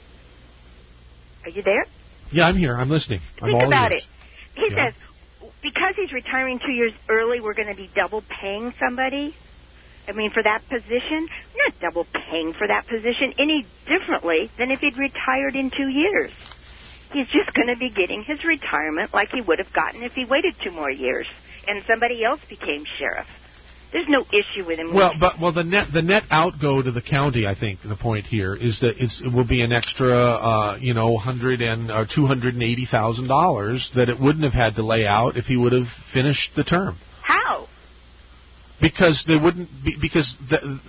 Are you there? Yeah, I'm here. I'm listening. I'm Think all about ears. it. He Yeah. says, because he's retiring two years early, we're going to be double paying somebody. I mean, for that position, we're not double paying for that position any differently than if he'd retired in two years. He's just going to be getting his retirement like he would have gotten if he waited two more years and somebody else became sheriff. There's no issue with him. Well, but well, the net the net outgo to the county, I think the point here is that it's, it will be an extra, uh, you know, hundred and or two hundred and eighty thousand dollars that it wouldn't have had to lay out if he would have finished the term. How? Because they wouldn't be because the,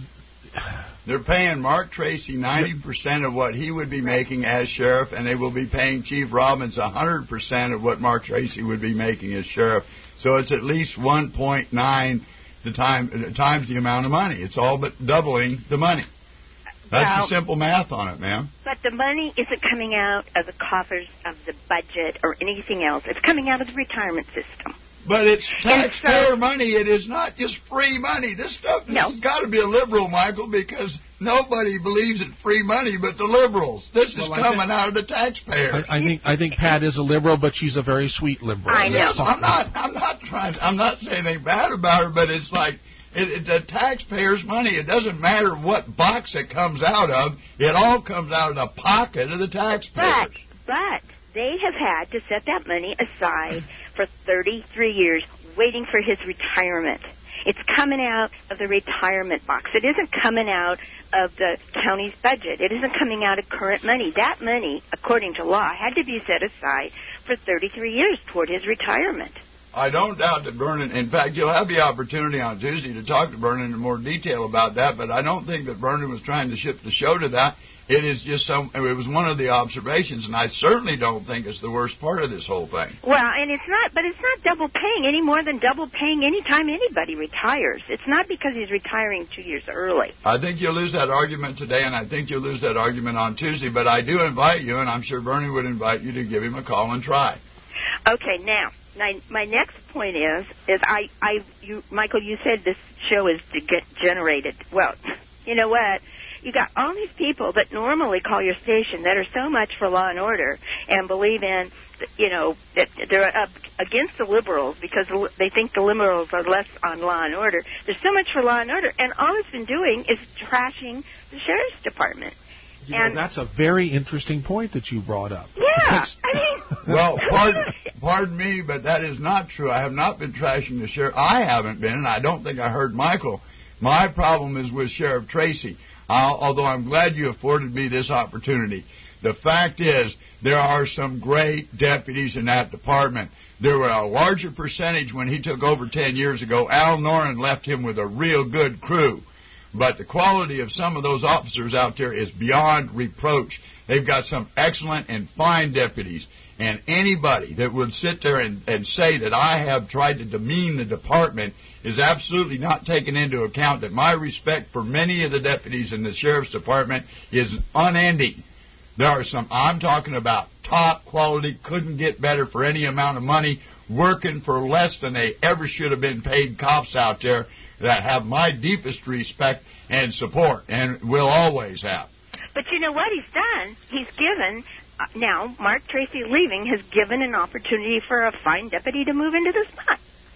They're paying Mark Tracy ninety percent of what he would be making as sheriff, and they will be paying Chief Robbins one hundred percent of what Mark Tracy would be making as sheriff. So it's at least one point nine the time times the amount of money. It's all but doubling the money. That's Well- the simple math on it, ma'am. But the money isn't coming out of the coffers of the budget or anything else. It's coming out of the retirement system. But it's And taxpayer so- money. It is not just free money. This stuff this No. has got to be a liberal, Michael, because nobody believes in free money but the liberals. This is Well, I coming think- out of the taxpayers. I, I think I think Pat is a liberal, but she's a very sweet liberal. I know. Yes, I'm not. I'm not trying. I'm not saying anything bad about her, but it's like it, it's the taxpayers' money. It doesn't matter what box it comes out of. It all comes out of the pocket of the taxpayers. But, but they have had to set that money aside for thirty-three years, waiting for his retirement. It's coming out of the retirement box. It isn't coming out of the county's budget. It isn't coming out of current money. That money, according to law, had to be set aside for thirty-three years toward his retirement. I don't doubt that Vernon, in fact, you'll have the opportunity on Tuesday to talk to Vernon in more detail about that, but I don't think that Vernon was trying to shift the show to that. It is just some, it was one of the observations, and I certainly don't think it's the worst part of this whole thing. Well, and it's not, but it's not double paying any more than double paying any time anybody retires. It's not because he's retiring two years early. I think you'll lose that argument today, and I think you'll lose that argument on Tuesday, but I do invite you, and I'm sure Vernon would invite you to give him a call and try. Okay, now my my next point is is I I you Michael, you said this show is to get generated. Well, you know what? You got all these people that normally call your station that are so much for law and order and believe in, you know, that they're up against the liberals because they think the liberals are less on law and order. There's so much for law and order, and all it's been doing is trashing the sheriff's department. You know, And that's a very interesting point that you brought up. yeah, I mean, Well, pardon, pardon me, but that is not true. I have not been trashing the sheriff. I haven't been, and I don't think I heard Michael. My problem is with Sheriff Tracy. Uh, although I'm glad you afforded me this opportunity. The fact is, there are some great deputies in that department. There were a larger percentage when he took over ten years ago. Al Noren left him with a real good crew. But the quality of some of those officers out there is beyond reproach. They've got some excellent and fine deputies. And anybody that would sit there and, and say that I have tried to demean the department is absolutely not taking into account that my respect for many of the deputies in the sheriff's department is unending. There are some, I'm talking about top quality, couldn't get better for any amount of money, working for less than they ever should have been paid cops out there that have my deepest respect and support, and will always have. but you know what he's done? He's given, uh, now, Mark Tracy leaving has given an opportunity for a fine deputy to move into the spot.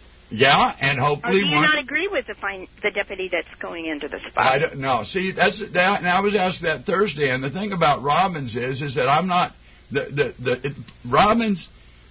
Yeah, and Or hopefully do you one. not agree with the fine, the deputy that's going into the spot? I don't know. See, that's that. And I was asked that Thursday, and the thing about Robbins is, is that I'm not the the, the it, Robbins.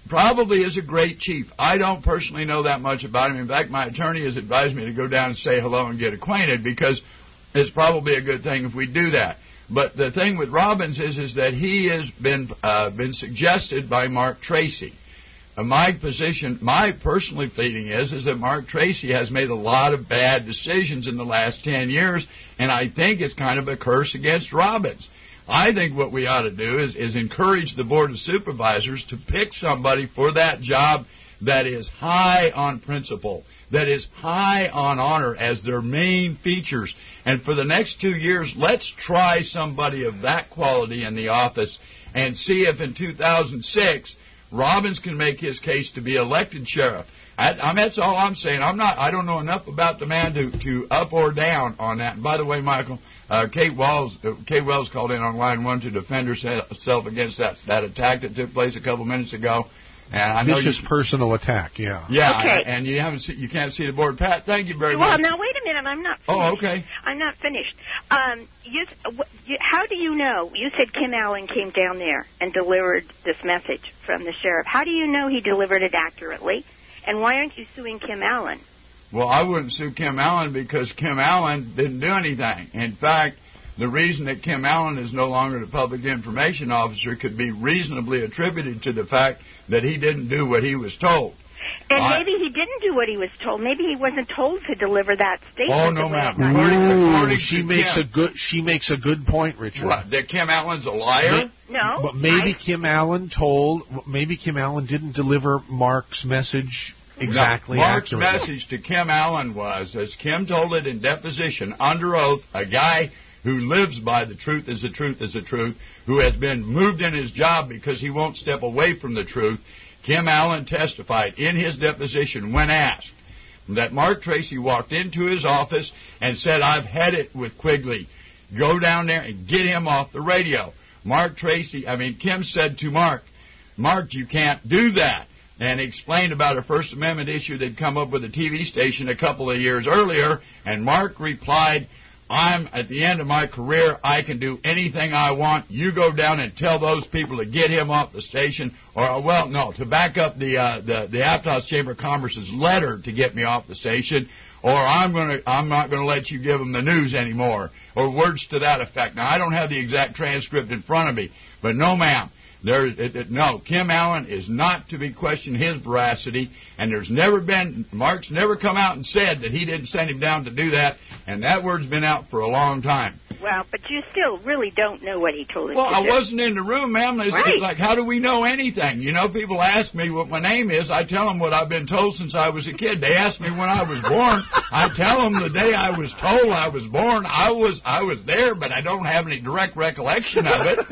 probably is a great chief. I don't personally know that much about him. In fact, my attorney has advised me to go down and say hello and get acquainted, because it's probably a good thing if we do that. But the thing with Robbins is, is that he has been uh, been suggested by Mark Tracy. Uh, my position, my personal feeling is, is that Mark Tracy has made a lot of bad decisions in the last ten years, and I think it's kind of a curse against Robbins. I think what we ought to do is, is encourage the Board of Supervisors to pick somebody for that job that is high on principle, that is high on honor as their main features. And for the next two years, let's try somebody of that quality in the office and see if in two thousand six Robbins can make his case to be elected sheriff. I, I mean, that's all I'm saying. I'm not. I don't know enough about the man to, to up or down on that. And by the way, Michael, uh, Kate Wells, uh, Kate Wells called in on line one to defend herself against that that attack that took place a couple minutes ago. And I know vicious you, personal attack. Yeah. Yeah. Okay. And you haven't. See, you can't see the board, Pat. Thank you very well, much. Well, now wait a minute. I'm not. Finished. Oh, okay. I'm not finished. Um, you, you, how do you know? You said Kim Allen came down there and delivered this message from the sheriff. How do you know he delivered it accurately? And why aren't you suing Kim Allen? Well, I wouldn't sue Kim Allen because Kim Allen didn't do anything. In fact, the reason that Kim Allen is no longer the public information officer could be reasonably attributed to the fact that he didn't do what he was told. And I, maybe he didn't do what he was told. Maybe he wasn't told to deliver that statement. Oh, no, ma'am. Ooh, According she to makes Kim, a good. She makes a good point, Richard. What? That Kim Allen's a liar? No. But maybe I, Kim Allen told. Maybe Kim Allen didn't deliver Mark's message exactly no, Mark's accurately. message to Kim Allen was, as Kim told it in deposition, under oath, a guy who lives by the truth is the truth is the truth, who has been moved in his job because he won't step away from the truth. Kim Allen testified in his deposition when asked that Mark Tracy walked into his office and said, I've had it with Quigley. Go down there and get him off the radio. Mark Tracy, I mean, Kim said to Mark, Mark, you can't do that. And explained about a First Amendment issue they'd come up with a T V station a couple of years earlier. And Mark replied, I'm at the end of my career. I can do anything I want. You go down and tell those people to get him off the station, or well, no, to back up the uh, the the Aptos Chamber of Commerce's letter to get me off the station, or I'm gonna I'm not going to let you give them the news anymore, or words to that effect. Now I don't have the exact transcript in front of me, but no, ma'am. There, it, it, no, Kim Allen is not to be questioned his veracity, and there's never been, Mark's never come out and said that he didn't send him down to do that, and that word's been out for a long time. Well, but you still really don't know what he told us Well, to I do. wasn't in the room, ma'am. It's, Right. it's like, how do we know anything? You know, people ask me what my name is. I tell them what I've been told since I was a kid. They ask me when I was born. I tell them the day I was told I was born. I was I was there, but I don't have any direct recollection of it.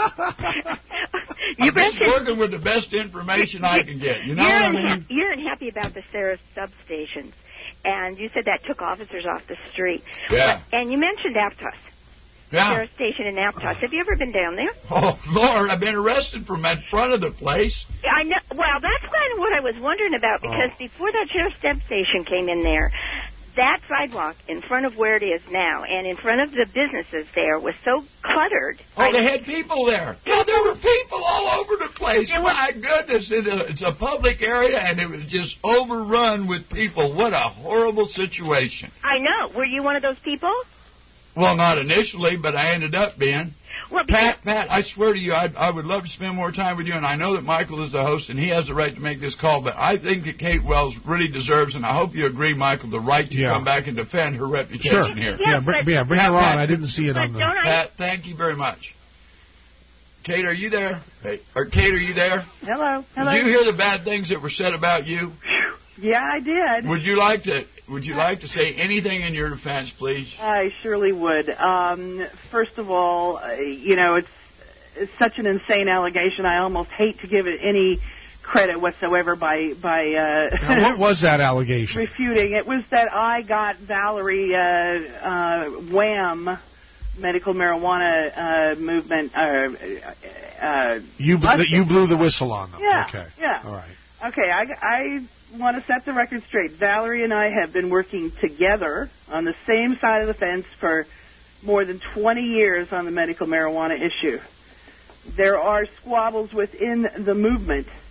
You I'm just working with the best information I can get. You know you're, what I unha- mean? you're unhappy about the Sarah substations, and you said that took officers off the street. Yeah. But, and you mentioned Aptos. Yeah. Sarah Station in Aptos. Have you ever been down there? Oh, Lord, I've been arrested from in front of the place. I know. Well, that's kind of what I was wondering about, because Oh. before that sheriff's substation came in there, that sidewalk in front of where it is now and in front of the businesses there was so cluttered. Oh, I, they had people there. Yeah, there were people all over the place. My goodness, it, uh, it's a public area, and it was just overrun with people. What a horrible situation. I know. Were you one of those people? Well, not initially, but I ended up being. Well, because Pat, Pat, I swear to you, I, I would love to spend more time with you, and I know that Michael is the host, and he has the right to make this call, but I think that Kate Wells really deserves, and I hope you agree, Michael, the right to Yeah. come back and defend her reputation Sure. here. Yeah, br- yeah, bring her on. I didn't see it on the. Pat, thank you very much. Kate, are you there? Hey, or Kate, are you there? Hello. Hello. Did you hear the bad things that were said about you? Yeah, I did. Would you like to Would you like to say anything in your defense, please? I surely would. Um, first of all, uh, you know, it's, it's such an insane allegation. I almost hate to give it any credit whatsoever by by uh, Now, what was that allegation? refuting. It was that I got Valerie uh, uh, Wham medical marijuana uh, movement. Uh, uh, You bl- busted. you blew the whistle on them. Yeah. Okay. Yeah. All right. Okay, I, I want to set the record straight. Valerie and I have been working together on the same side of the fence for more than twenty years on the medical marijuana issue. There are squabbles within the movement,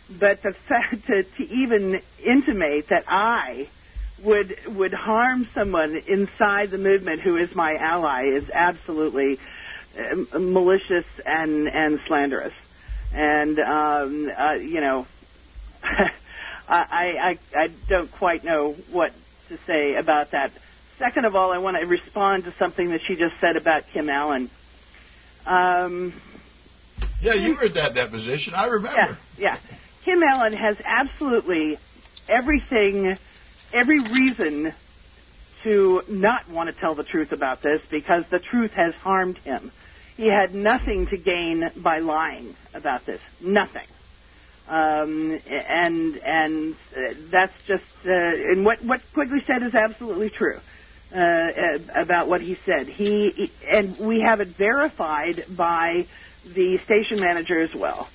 But the fact to, to even intimate that I would would harm someone inside the movement who is my ally is absolutely uh, malicious and, and slanderous. And, um, uh, you know, I, I, I don't quite know what to say about that. Second of all, I want to respond to something that she just said about Kim Allen. Um, yeah, you were at that deposition. I remember. Yeah, yeah. Kim Allen has absolutely everything, every reason to not want to tell the truth about this because the truth has harmed him. He had nothing to gain by lying about this. Nothing. Um, and and uh, that's just uh, and what what Quigley said is absolutely true uh, about what he said. He, he and we have it verified by the station manager as well.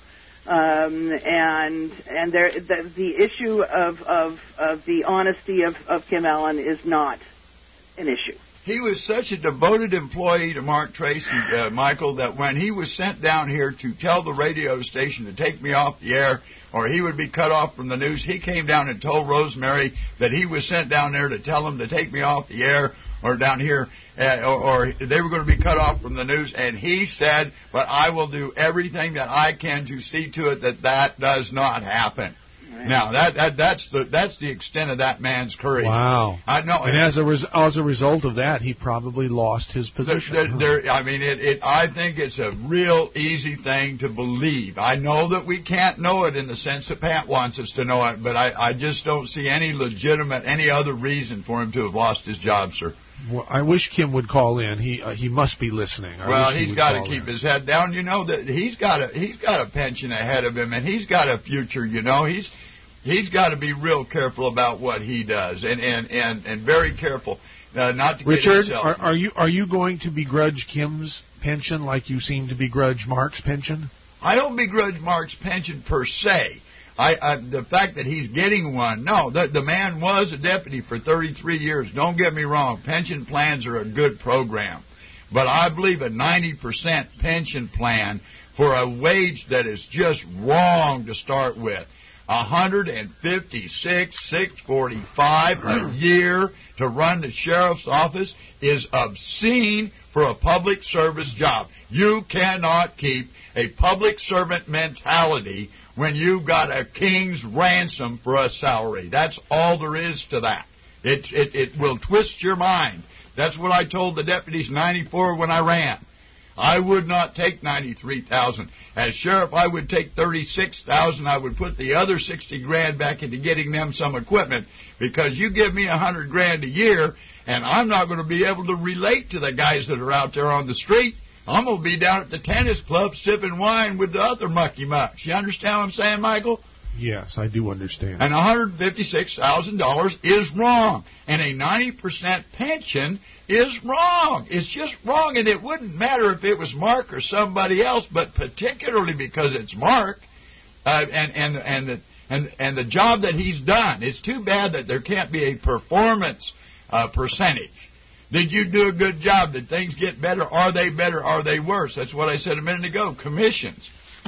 Um, and and there the, the issue of, of of the honesty of, of Kim Allen is not an issue. He was such a devoted employee to Mark Tracy, uh, Michael, that when he was sent down here to tell the radio station to take me off the air or he would be cut off from the news, he came down and told Rosemary that he was sent down there to tell him to take me off the air or down here, uh, or, or they were going to be cut off from the news. And he said, but I will do everything that I can to see to it that that does not happen. Now that, that that's the that's the extent of that man's courage. Wow! I know, and as a res- as a result of that, he probably lost his position. There, there, there, I mean, it, it. I think it's a real easy thing to believe. I know that we can't know it in the sense that Pat wants us to know it, but I, I just don't see any legitimate, any other reason for him to have lost his job, sir. Well, I wish Kim would call in. He uh, he must be listening. I well, he he's got to in. keep his head down. You know that he's got a he's got a pension ahead of him, and he's got a future. You know, he's he's got to be real careful about what he does, and and and, and very careful uh, not to Richard, get himself. Are, are you are you going to begrudge Kim's pension like you seem to begrudge Mark's pension? I don't begrudge Mark's pension per se. I, I, the fact that he's getting one, no, the, the man was a deputy for thirty-three years. Don't get me wrong. Pension plans are a good program. But I believe a ninety percent pension plan for a wage that is just wrong to start with. one hundred fifty-six thousand six hundred forty-five dollars a year to run the sheriff's office is obscene for a public service job. You cannot keep a public servant mentality when you've got a king's ransom for a salary. That's all there is to that. It, it, it will twist your mind. That's what I told the deputies in ninety-four when I ran. I would not take ninety-three thousand dollars. As sheriff, I would take thirty-six thousand dollars. I would put the other sixty grand back into getting them some equipment, because you give me one hundred grand a year, and I'm not going to be able to relate to the guys that are out there on the street. I'm going to be down at the tennis club sipping wine with the other mucky mucks. You understand what I'm saying, Michael? Yes, I do understand. And one hundred fifty-six thousand dollars is wrong. And a ninety percent pension is wrong. It's just wrong, and it wouldn't matter if it was Mark or somebody else, but particularly because it's Mark uh, and, and, and, the, and, and the job that he's done. It's too bad that there can't be a performance uh, percentage. Did you do a good job? Did things get better? Are they better? Are they worse? That's what I said a minute ago. Commissions.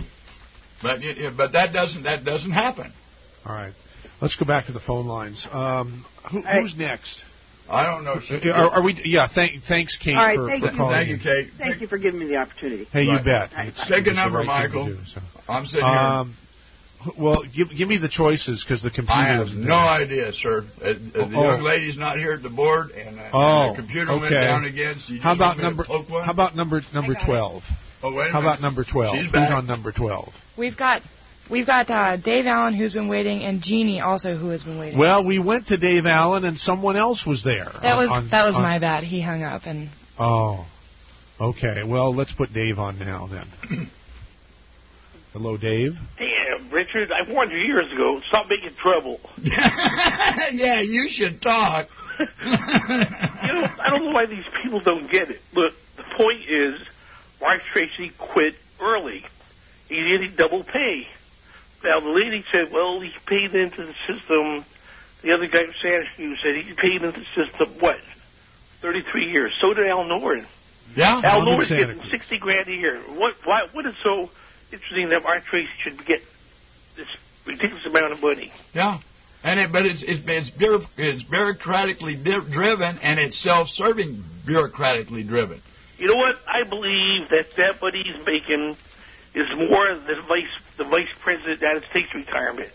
But it, but that doesn't that doesn't happen. All right, let's go back to the phone lines. Um, who, who's next? I don't know. Are, are we? Yeah. Thank, thanks, Kate, All right, for, thank for you. calling. Thank you, Kate. Thank you for giving me the opportunity. Hey, right. you bet. Right. It's, Take a it's number, the right Michael. Do, so. I'm sitting um, here. Well, give give me the choices because the computer. I have isn't no there. idea, sir. Uh, uh, the oh. young lady's not here at the board, and uh, oh, the computer okay. went down again. So you how just about want me to number? poke one? How about number number twelve? Oh, wait a How minute. about number twelve? She's Who's back. on number twelve? We've got we've got uh, Dave Allen, who's been waiting, and Jeannie also, who has been waiting. Well, we went to Dave Allen, and someone else was there. That on, was on, that was on, my bad. He hung up, and Oh, okay. Well, let's put Dave on now then. Hello, Dave. Damn, Richard, I warned you years ago, stop making trouble. Yeah, you should talk. You know, I don't know why these people don't get it. Look, the point is, Mark Tracy quit early. He's getting double pay. Now, the lady said, well, he paid into the system. The other guy from Santa Cruz said he paid into the system, what, thirty-three years. So did Al Norton. Yeah, Al Norton's getting sixty grand a year. What, why, what is so interesting that Mark Tracy should get this ridiculous amount of money. Yeah. And it, but it's it's it's, bureau, it's bureaucratically di- driven, and it's self-serving bureaucratically driven. You know what? I believe that that money he's making is more than the vice the vice president of the United States retirement.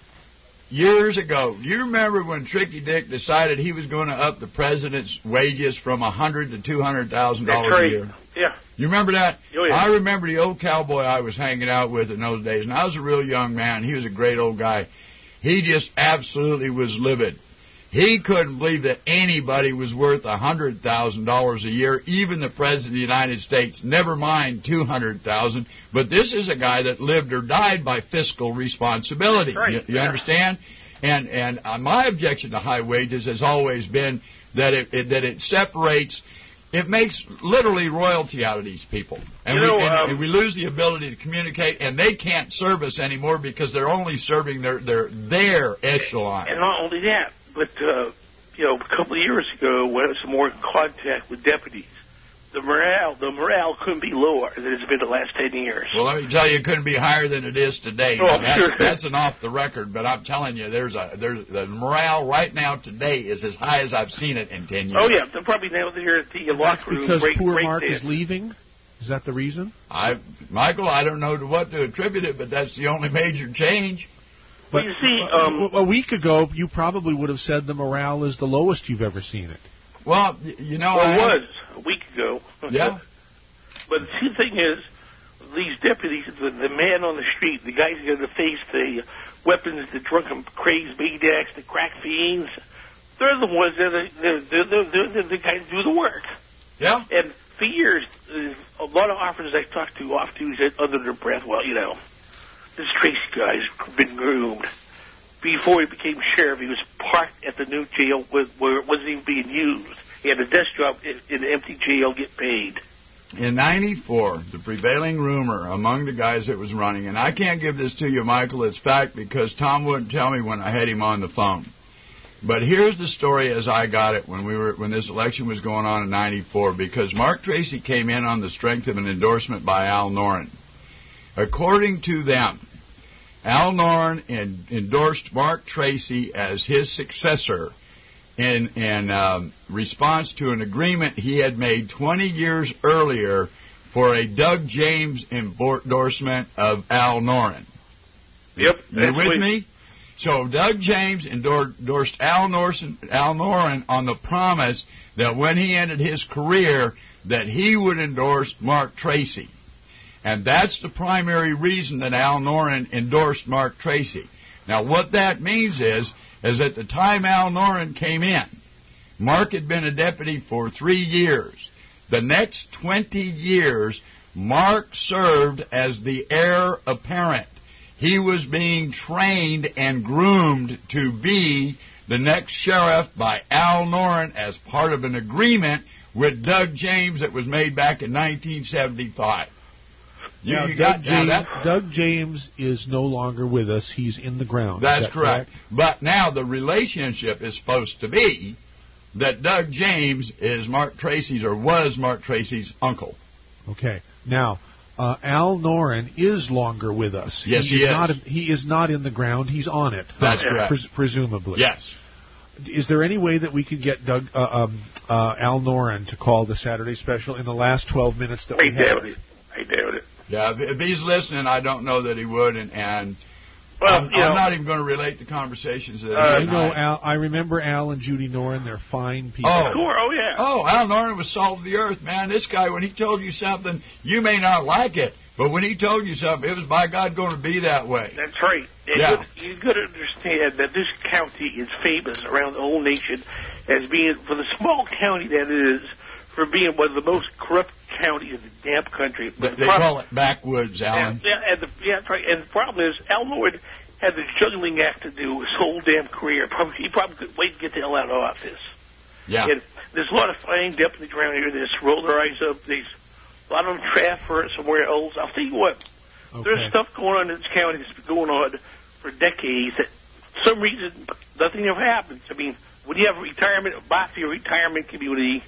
Years ago, do you remember when Tricky Dick decided he was going to up the president's wages from a hundred to two hundred thousand dollars right. a year? Yeah. You remember that? Oh, yeah. I remember the old cowboy I was hanging out with in those days, and I was a real young man. He was a great old guy. He just absolutely was livid. He couldn't believe that anybody was worth one hundred thousand dollars a year, even the President of the United States, never mind two hundred thousand dollars. But this is a guy that lived or died by fiscal responsibility. Right. You, you Yeah. understand? And and uh, my objection to high wages has always been that it, it that it separates, it makes literally royalty out of these people. And, You we, know, and, um, and we lose the ability to communicate, and they can't serve us anymore because they're only serving their their, their echelon. And not only that, but, uh, you know, a couple of years ago, when I was more in contact with deputies, the morale, the morale couldn't be lower than it's been the last ten years. Well, let me tell you, it couldn't be higher than it is today. Oh, Now, that's, sure. that's an off the record, but I'm telling you, there's a there's the morale right now today is as high as I've seen it in ten years. Oh, yeah, they're probably now there at the locker room. Because break, poor break Mark dance. is leaving? Is that the reason? I, Michael, I don't know to what to attribute it, but that's the only major change. But you see, um, a week ago, you probably would have said the morale is the lowest you've ever seen it. Well, y- you know, Well, I it was a week ago. Yeah. But the thing is, these deputies, the, the man on the street, the guys who are going to face the weapons, the drunken, crazed maniacs, the crack fiends, they're the ones that are they're, they're, they're, they're the guys who do the work. Yeah. And for years, uh, a lot of officers I talked to often said under their breath, well, you know, this Tracy guy's been groomed. Before he became sheriff, he was parked at the new jail where, where it wasn't even being used. He had a desk job in, in an empty jail, get paid. In ninety-four, the prevailing rumor among the guys that was running, and I can't give this to you, Michael, it's fact because Tom wouldn't tell me when I had him on the phone. But here's the story as I got it when we were when this election was going on in ninety-four, because Mark Tracy came in on the strength of an endorsement by Al Noren. According to them, Al Noren en- endorsed Mark Tracy as his successor in, in um, response to an agreement he had made twenty years earlier for a Doug James endorsement of Al Noren. Yep. You with me? So Doug James endorsed Al Noren, Al Noren on the promise that when he ended his career that he would endorse Mark Tracy. And that's the primary reason that Al Noren endorsed Mark Tracy. Now, what that means is, is at the time Al Noren came in, Mark had been a deputy for three years. The next twenty years, Mark served as the heir apparent. He was being trained and groomed to be the next sheriff by Al Noren as part of an agreement with Doug James that was made back in nineteen seventy-five. You, Now, you Doug, got James, that? Doug James is no longer with us. He's in the ground. That's Is that correct. But now the relationship is supposed to be that Doug James is Mark Tracy's or was Mark Tracy's uncle. Okay. Now, uh, Al Noren is longer with us. Yes, he is. Not, he is not in the ground. He's on it. That's uh, correct. Pres- presumably. Yes. Is there any way that we could get Doug uh, um, uh, Al Noren to call the Saturday special in the last twelve minutes that I we have? doubt it. I doubt it. Yeah, if, if he's listening, I don't know that he would, and, and Well, I'm, you know, I'm not even going to relate the conversations that I he know and I- Al. I remember Al and Judy Noren. They're fine people. Oh, oh yeah. Oh, Al Noren was salt of the earth, man. This guy, when he told you something, you may not like it, but when he told you something, it was by God going to be that way. That's right. And Yeah. you, you got to understand that this county is famous around the whole nation as being, for the small county that it is, for being one of the most corrupt counties in the damn country. They, But they the prob- call it backwoods, Alan. Yeah, yeah, and the, yeah, that's right. And the problem is, Al Noren had the juggling act to do his whole damn career. Probably, he probably couldn't wait to get the hell out of office. Yeah. And there's a lot of fine deputies around here that just roll their eyes up. There's a lot of them transfer somewhere else. I'll tell you what, Okay. there's stuff going on in this county that's been going on for decades that for some reason nothing ever happens. I mean, when you have a retirement, a mafia retirement community,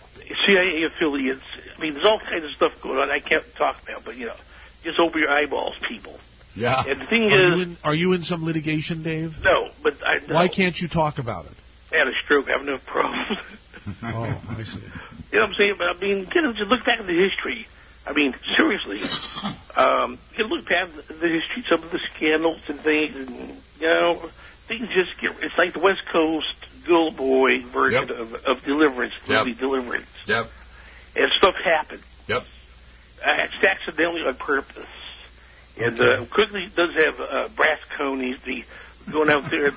C I A affiliates, I mean, there's all kinds of stuff going on I can't talk about, but, you know, just open your eyeballs, people. Yeah. And the thing are is, you in, are you in some litigation, Dave? no, but I know. Why can't you talk about it? I had a stroke. I have no problems. Oh, I see. You know what I'm saying? But I mean, you know, just look back at the history. I mean, seriously, um, you can look past the history, some of the scandals and things, and you know, things just get. It's like the West Coast good old boy version Yep. of, of Deliverance, movie Yep. Deliverance, Yep. and stuff happened. Yep. Uh, it's accidentally on purpose. And uh, Quigley does have uh, brass conies, the going out there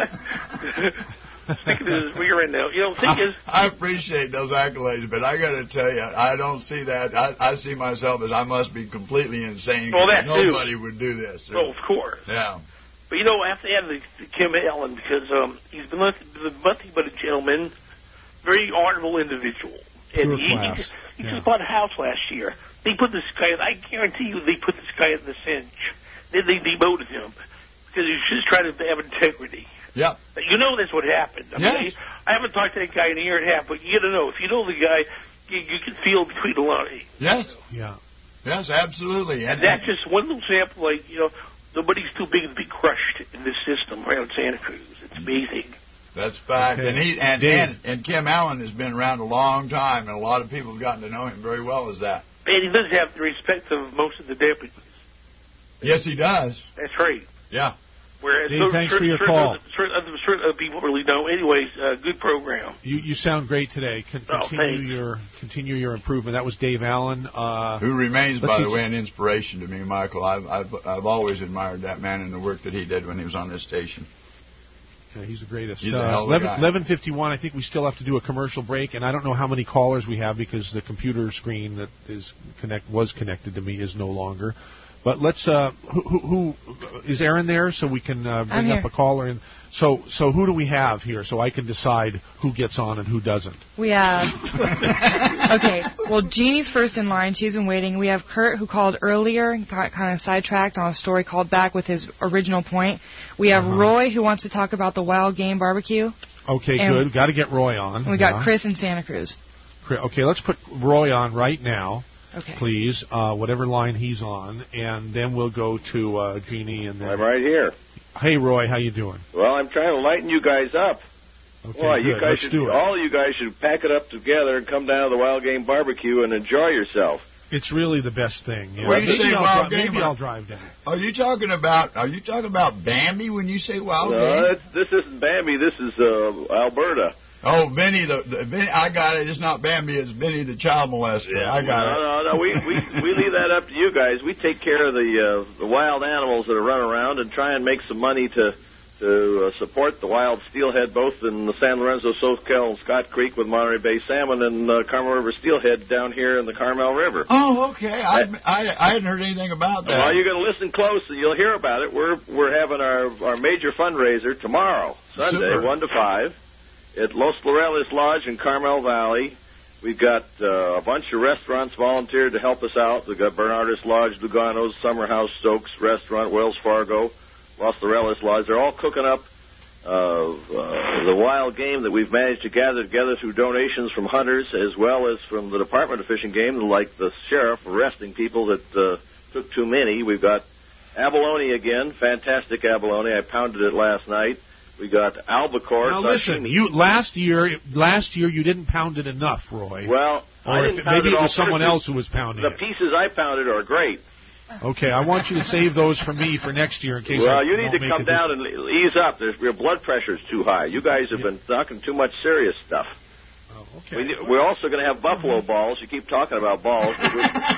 and sticking his rear end out. You know, the thing is, I appreciate those accolades, but I got to tell you, I don't see that. I, I see myself as I must be completely insane. Well, that too. Nobody would do this. oh, of course. Yeah. But you know, I have to add the, the Kim Allen because um, he's been nothing, nothing but a gentleman, very honorable individual, and Pure he, he, class. just, he Yeah. just bought a house last year. They put this guy. I guarantee you, they put this guy in the cinch. Then they demoted him because he was just trying to have integrity. Yeah. You know that's what happened. I Yes. mean, I haven't talked to that guy in a year and a half, but you got to know if you know the guy, you, you can feel between the lines. Yes. Yeah. Yes, absolutely. And that's just one little sample. Like you know, nobody's too big to be crushed in this system around Santa Cruz. It's amazing. That's fact. Okay. And he and, Dave. and and Kim Allen has been around a long time, and a lot of people have gotten to know him very well as that. And he does have the respect of most of the deputies. Yes, he does. That's right. Yeah. Whereas Dave, those thanks certain, for your certain call. Other, certain, other, certain other people really don't. Anyways, uh, good program. You you sound great today. Con- Oh, continue thanks. your continue your improvement. That was Dave Allen. Uh, Who remains, let's by see the s- way, an inspiration to me, Michael. I've, I've I've always admired that man and the work that he did when he was on this station. Yeah, he's the greatest. He's a Uh, hell of a guy. eleven fifty-one, I think we still have to do a commercial break, and I don't know how many callers we have because the computer screen that is connect was connected to me is no longer. But let's. Uh, who, who, who is Aaron there? So we can uh, bring I'm up here. a caller. And so, so who do we have here? So I can decide who gets on and who doesn't. We have. Okay, well, Jeannie's first in line. She's been waiting. We have Kurt, who called earlier and got kind of sidetracked on a story, called back with his original point. We have Uh-huh. Roy, who wants to talk about the wild game barbecue. Okay, And good. Got to get Roy on. And we got Yeah. Chris in Santa Cruz. Chris- Okay, let's put Roy on right now. Okay. Please, uh, whatever line he's on, and then we'll go to uh, Jeannie and then. I'm right here. Hey, Roy, how you doing? Well, I'm trying to lighten you guys up. Okay, Well, you good. guys Let's should, do it. all of you guys should pack it up together and come down to the Wild Game Barbecue and enjoy yourself. It's really the best thing. Yeah. What do you maybe say, I'll wild dri- game? Maybe I'll drive down. Are you talking about Are you talking about Bambi when you say wild no, game? it's, this isn't Bambi. This is uh, Alberta. Oh, Benny the, the Benny, I got it. It's not Bambi. It's Benny the child molester. I got no, it. No, no, we, we we leave that up to you guys. We take care of the uh, the wild animals that are run around and try and make some money to to uh, support the wild steelhead, both in the San Lorenzo, Soquel, and Scott Creek with Monterey Bay salmon, and uh, Carmel River steelhead down here in the Carmel River. Oh, okay. I, I I hadn't heard anything about that. Well, you're going to listen close, and you'll hear about it. We're we're having our our major fundraiser tomorrow, Sunday, Super. one to five, at Los Laureles Lodge in Carmel Valley. We've got uh, a bunch of restaurants volunteered to help us out. We've got Bernardus Lodge, Lugano's, Summer House, Stokes Restaurant, Wells Fargo, Los Laureles Lodge. They're all cooking up uh, uh, the wild game that we've managed to gather together through donations from hunters as well as from the Department of Fish and Game, like the sheriff arresting people that uh, took too many. We've got abalone again, fantastic abalone. I pounded it last night. We got albacore. Now listen, sashimi. you last year last year you didn't pound it enough, Roy. Well, I or didn't if, pound maybe it it all was someone perfect. else who was pounding The it. pieces I pounded are great. Okay, I want you to save those for me for next year in case. Well, I you need don't to make come it down this- and ease up. There's, your blood pressure's too high. You guys have been talking too much serious stuff. Oh, okay. We, we're also going to have buffalo balls. You keep talking about balls. but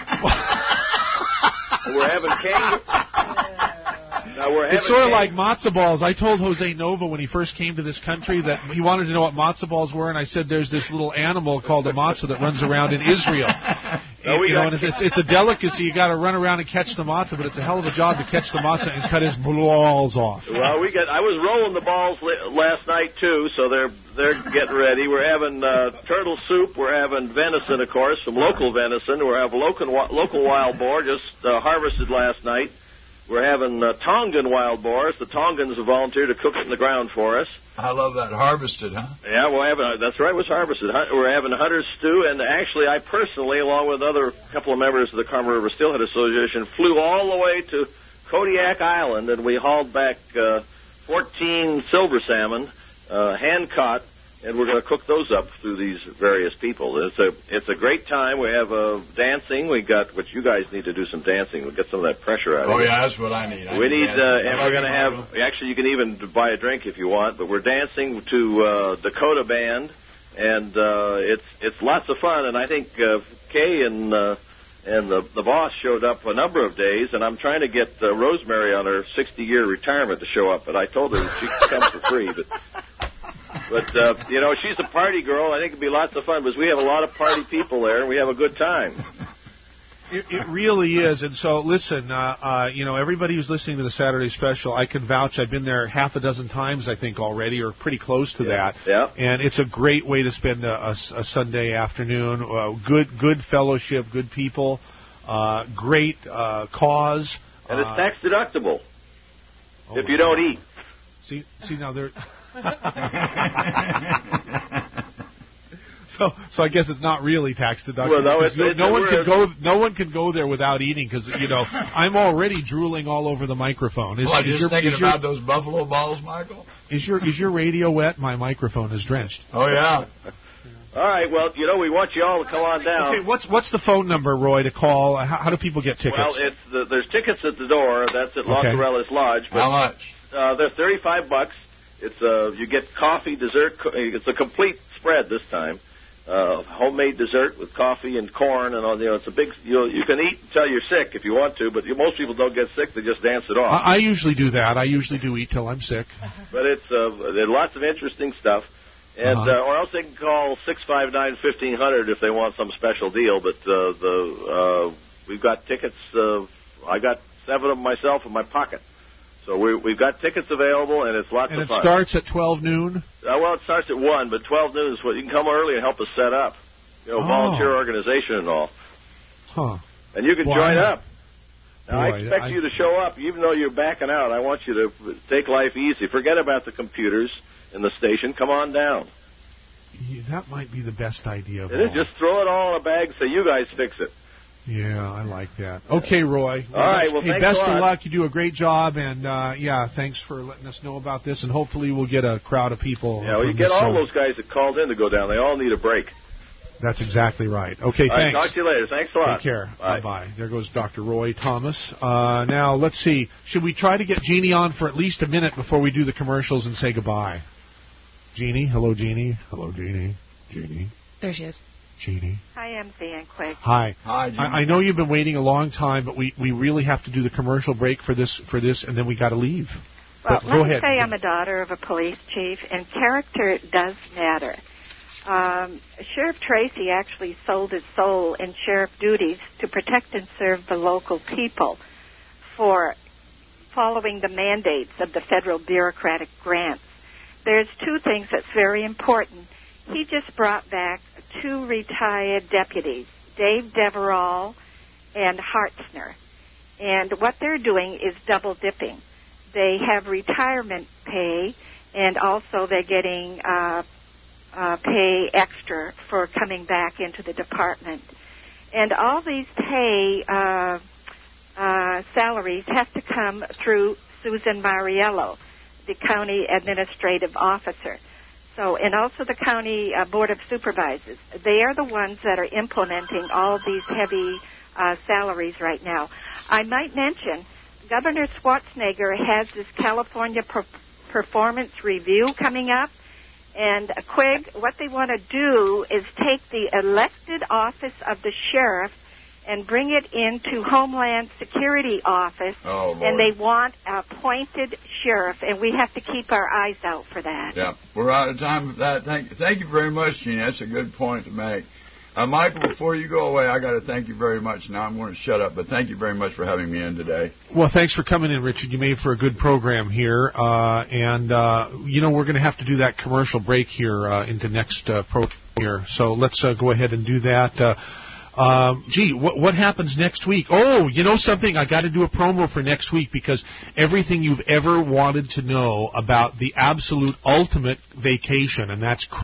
We're, we're having kangaroo. Now we're having It's sort of kang- like matzo balls. I told Jose Nova when he first came to this country that he wanted to know what matzo balls were, and I said there's this little animal called a matzo that runs around in Israel. No, we you know, got- and it's, it's a delicacy. You got to run around and catch the matzo, but it's a hell of a job to catch the matzo and cut his balls off. Well, we got. I was rolling the balls li- last night too, so they're they're getting ready. We're having uh, turtle soup. We're having venison, of course, from local venison. We're having local local wild boar just uh, harvested last night. We're having uh, Tongan wild boars. The Tongans have volunteered to cook it in the ground for us. I love that. Harvested, huh? Yeah, we're having. That's right. It was harvested. Hun- We're having hunter's stew, and actually, I personally, along with other couple of members of the Carmel River Steelhead Association, flew all the way to Kodiak Island, and we hauled back uh, fourteen silver salmon, uh, hand caught, and we're going to cook those up through these various people. It's a it's a great time. We have uh, dancing. We got which you guys need to do some dancing. We'll get some of that pressure out. Oh of yeah, that's what I need. I we need, need, uh, and we're going to Michael. have. Actually, you can even buy a drink if you want. But we're dancing to uh, Dakota Band, and uh, it's it's lots of fun. And I think uh, Kay and uh, and the the boss showed up a number of days, and I'm trying to get uh, Rosemary on her sixty-year retirement to show up. But I told her that she could come for free, but. But, uh, you know, she's a party girl. I think it'd be lots of fun because we have a lot of party people there, and we have a good time. It, it really is. And so, listen, uh, uh, you know, everybody who's listening to the Saturday special, I can vouch. I've been there half a dozen times, I think, already, or pretty close to Yeah. that. Yeah. And it's a great way to spend a, a, a Sunday afternoon. Uh, good good fellowship, good people, uh, great uh, cause. And it's Uh, tax deductible oh if you don't eat. See, see now there. so, so I guess it's not really tax deductible. Well, no, 'cause it's- no, it's no a one word. can go. No one can go there without eating because you know I'm already drooling all over the microphone. Is, Well, is just your, thinking is your- about those buffalo balls, Michael. Is your is your radio wet? My microphone is drenched. Oh yeah. All right, well, you know, we want you all to come on down. Okay, what's what's the phone number, Roy, to call? How, how do people get tickets? Well, it's the, there's tickets at the door. That's at Los Okay. Laureles Lodge. But, How much? Uh, they're thirty-five bucks. It's uh, you get coffee, dessert. Co- it's a complete spread this time. Uh, homemade dessert with coffee and corn and all. You know, it's a big. You you can eat until you're sick if you want to, but you, most people don't get sick. They just dance it off. I, I usually do that. I usually do eat till I'm sick. But it's uh, there's lots of interesting stuff. And Uh-huh. uh, or else they can call six five nine fifteen hundred if they want some special deal. But uh, the uh, we've got tickets. Uh, I got seven of them myself in my pocket. So we, we've got tickets available, and it's lots And of it fun. starts at twelve noon. Uh, well, it starts at one, but twelve noon is what you can come early and help us set up. You know, Oh. volunteer organization and all, Huh. and you can Boy, join I- up. Now, I Boy, expect I- you to show up, even though you're backing out. I want you to take life easy. Forget about the computers in the station. Come on down. Yeah, that might be the best idea of It is all. just throw it all in a bag and say, you guys fix it. Yeah, I like that. Okay, Roy. All right, well, hey, thanks best a lot. of luck. You do a great job, and uh, yeah, thanks for letting us know about this. And hopefully, we'll get a crowd of people. Yeah, well, you from get this, all uh, those guys that called in to go down. They all need a break. That's exactly right. Okay, All right, thanks. talk to you later. Thanks a lot. Take care. Bye. Bye-bye. There goes Doctor Roy Thomas. Uh, now, let's see. Should we try to get Jeannie on for at least a minute before we do the commercials and say goodbye? Jeannie? Hello, Jeannie. Hello, Jeannie. Jeannie. There she is. Jeannie. Hi, I'm Van Quick. Hi. Hi, Jeannie. I, I know you've been waiting a long time, but we, we really have to do the commercial break for this, for this, and then we got to leave. Well, But let go me ahead. say I'm a daughter of a police chief, and character does matter. Um, Sheriff Tracy actually sold his soul in sheriff duties to protect and serve the local people for following the mandates of the federal bureaucratic grants. There's two things that's very important. He just brought back two retired deputies, Dave Deverall and Hartzner. And what they're doing is double dipping. They have retirement pay, and also they're getting uh, uh, pay extra for coming back into the department. And all these pay uh, uh, salaries have to come through Susan Mariello, the county administrative officer. So, and also the county uh, board of supervisors. They are the ones that are implementing all these heavy uh, salaries right now. I might mention, Governor Schwarzenegger has this California per- performance review coming up. And uh, Quig, what they want to do is take the elected office of the sheriff and bring it into Homeland Security office, Oh, Lord. and they want a appointed sheriff, and we have to keep our eyes out for that. Yeah, we're out of time for that. Thank, thank you very much, Gene. That's a good point to make. Uh, Michael, before you go away, I got to thank you very much. Now I'm going to shut up, but thank you very much for having me in today. Well, thanks for coming in, Richard. You made for a good program here. Uh, and, uh, you know, we're going to have to do that commercial break here uh, into next uh, program here. So let's uh, go ahead and do that. Uh, um, gee, what, what happens next week? Oh, you know something? I got to do a promo for next week because everything you've ever wanted to know about the absolute ultimate vacation, and that's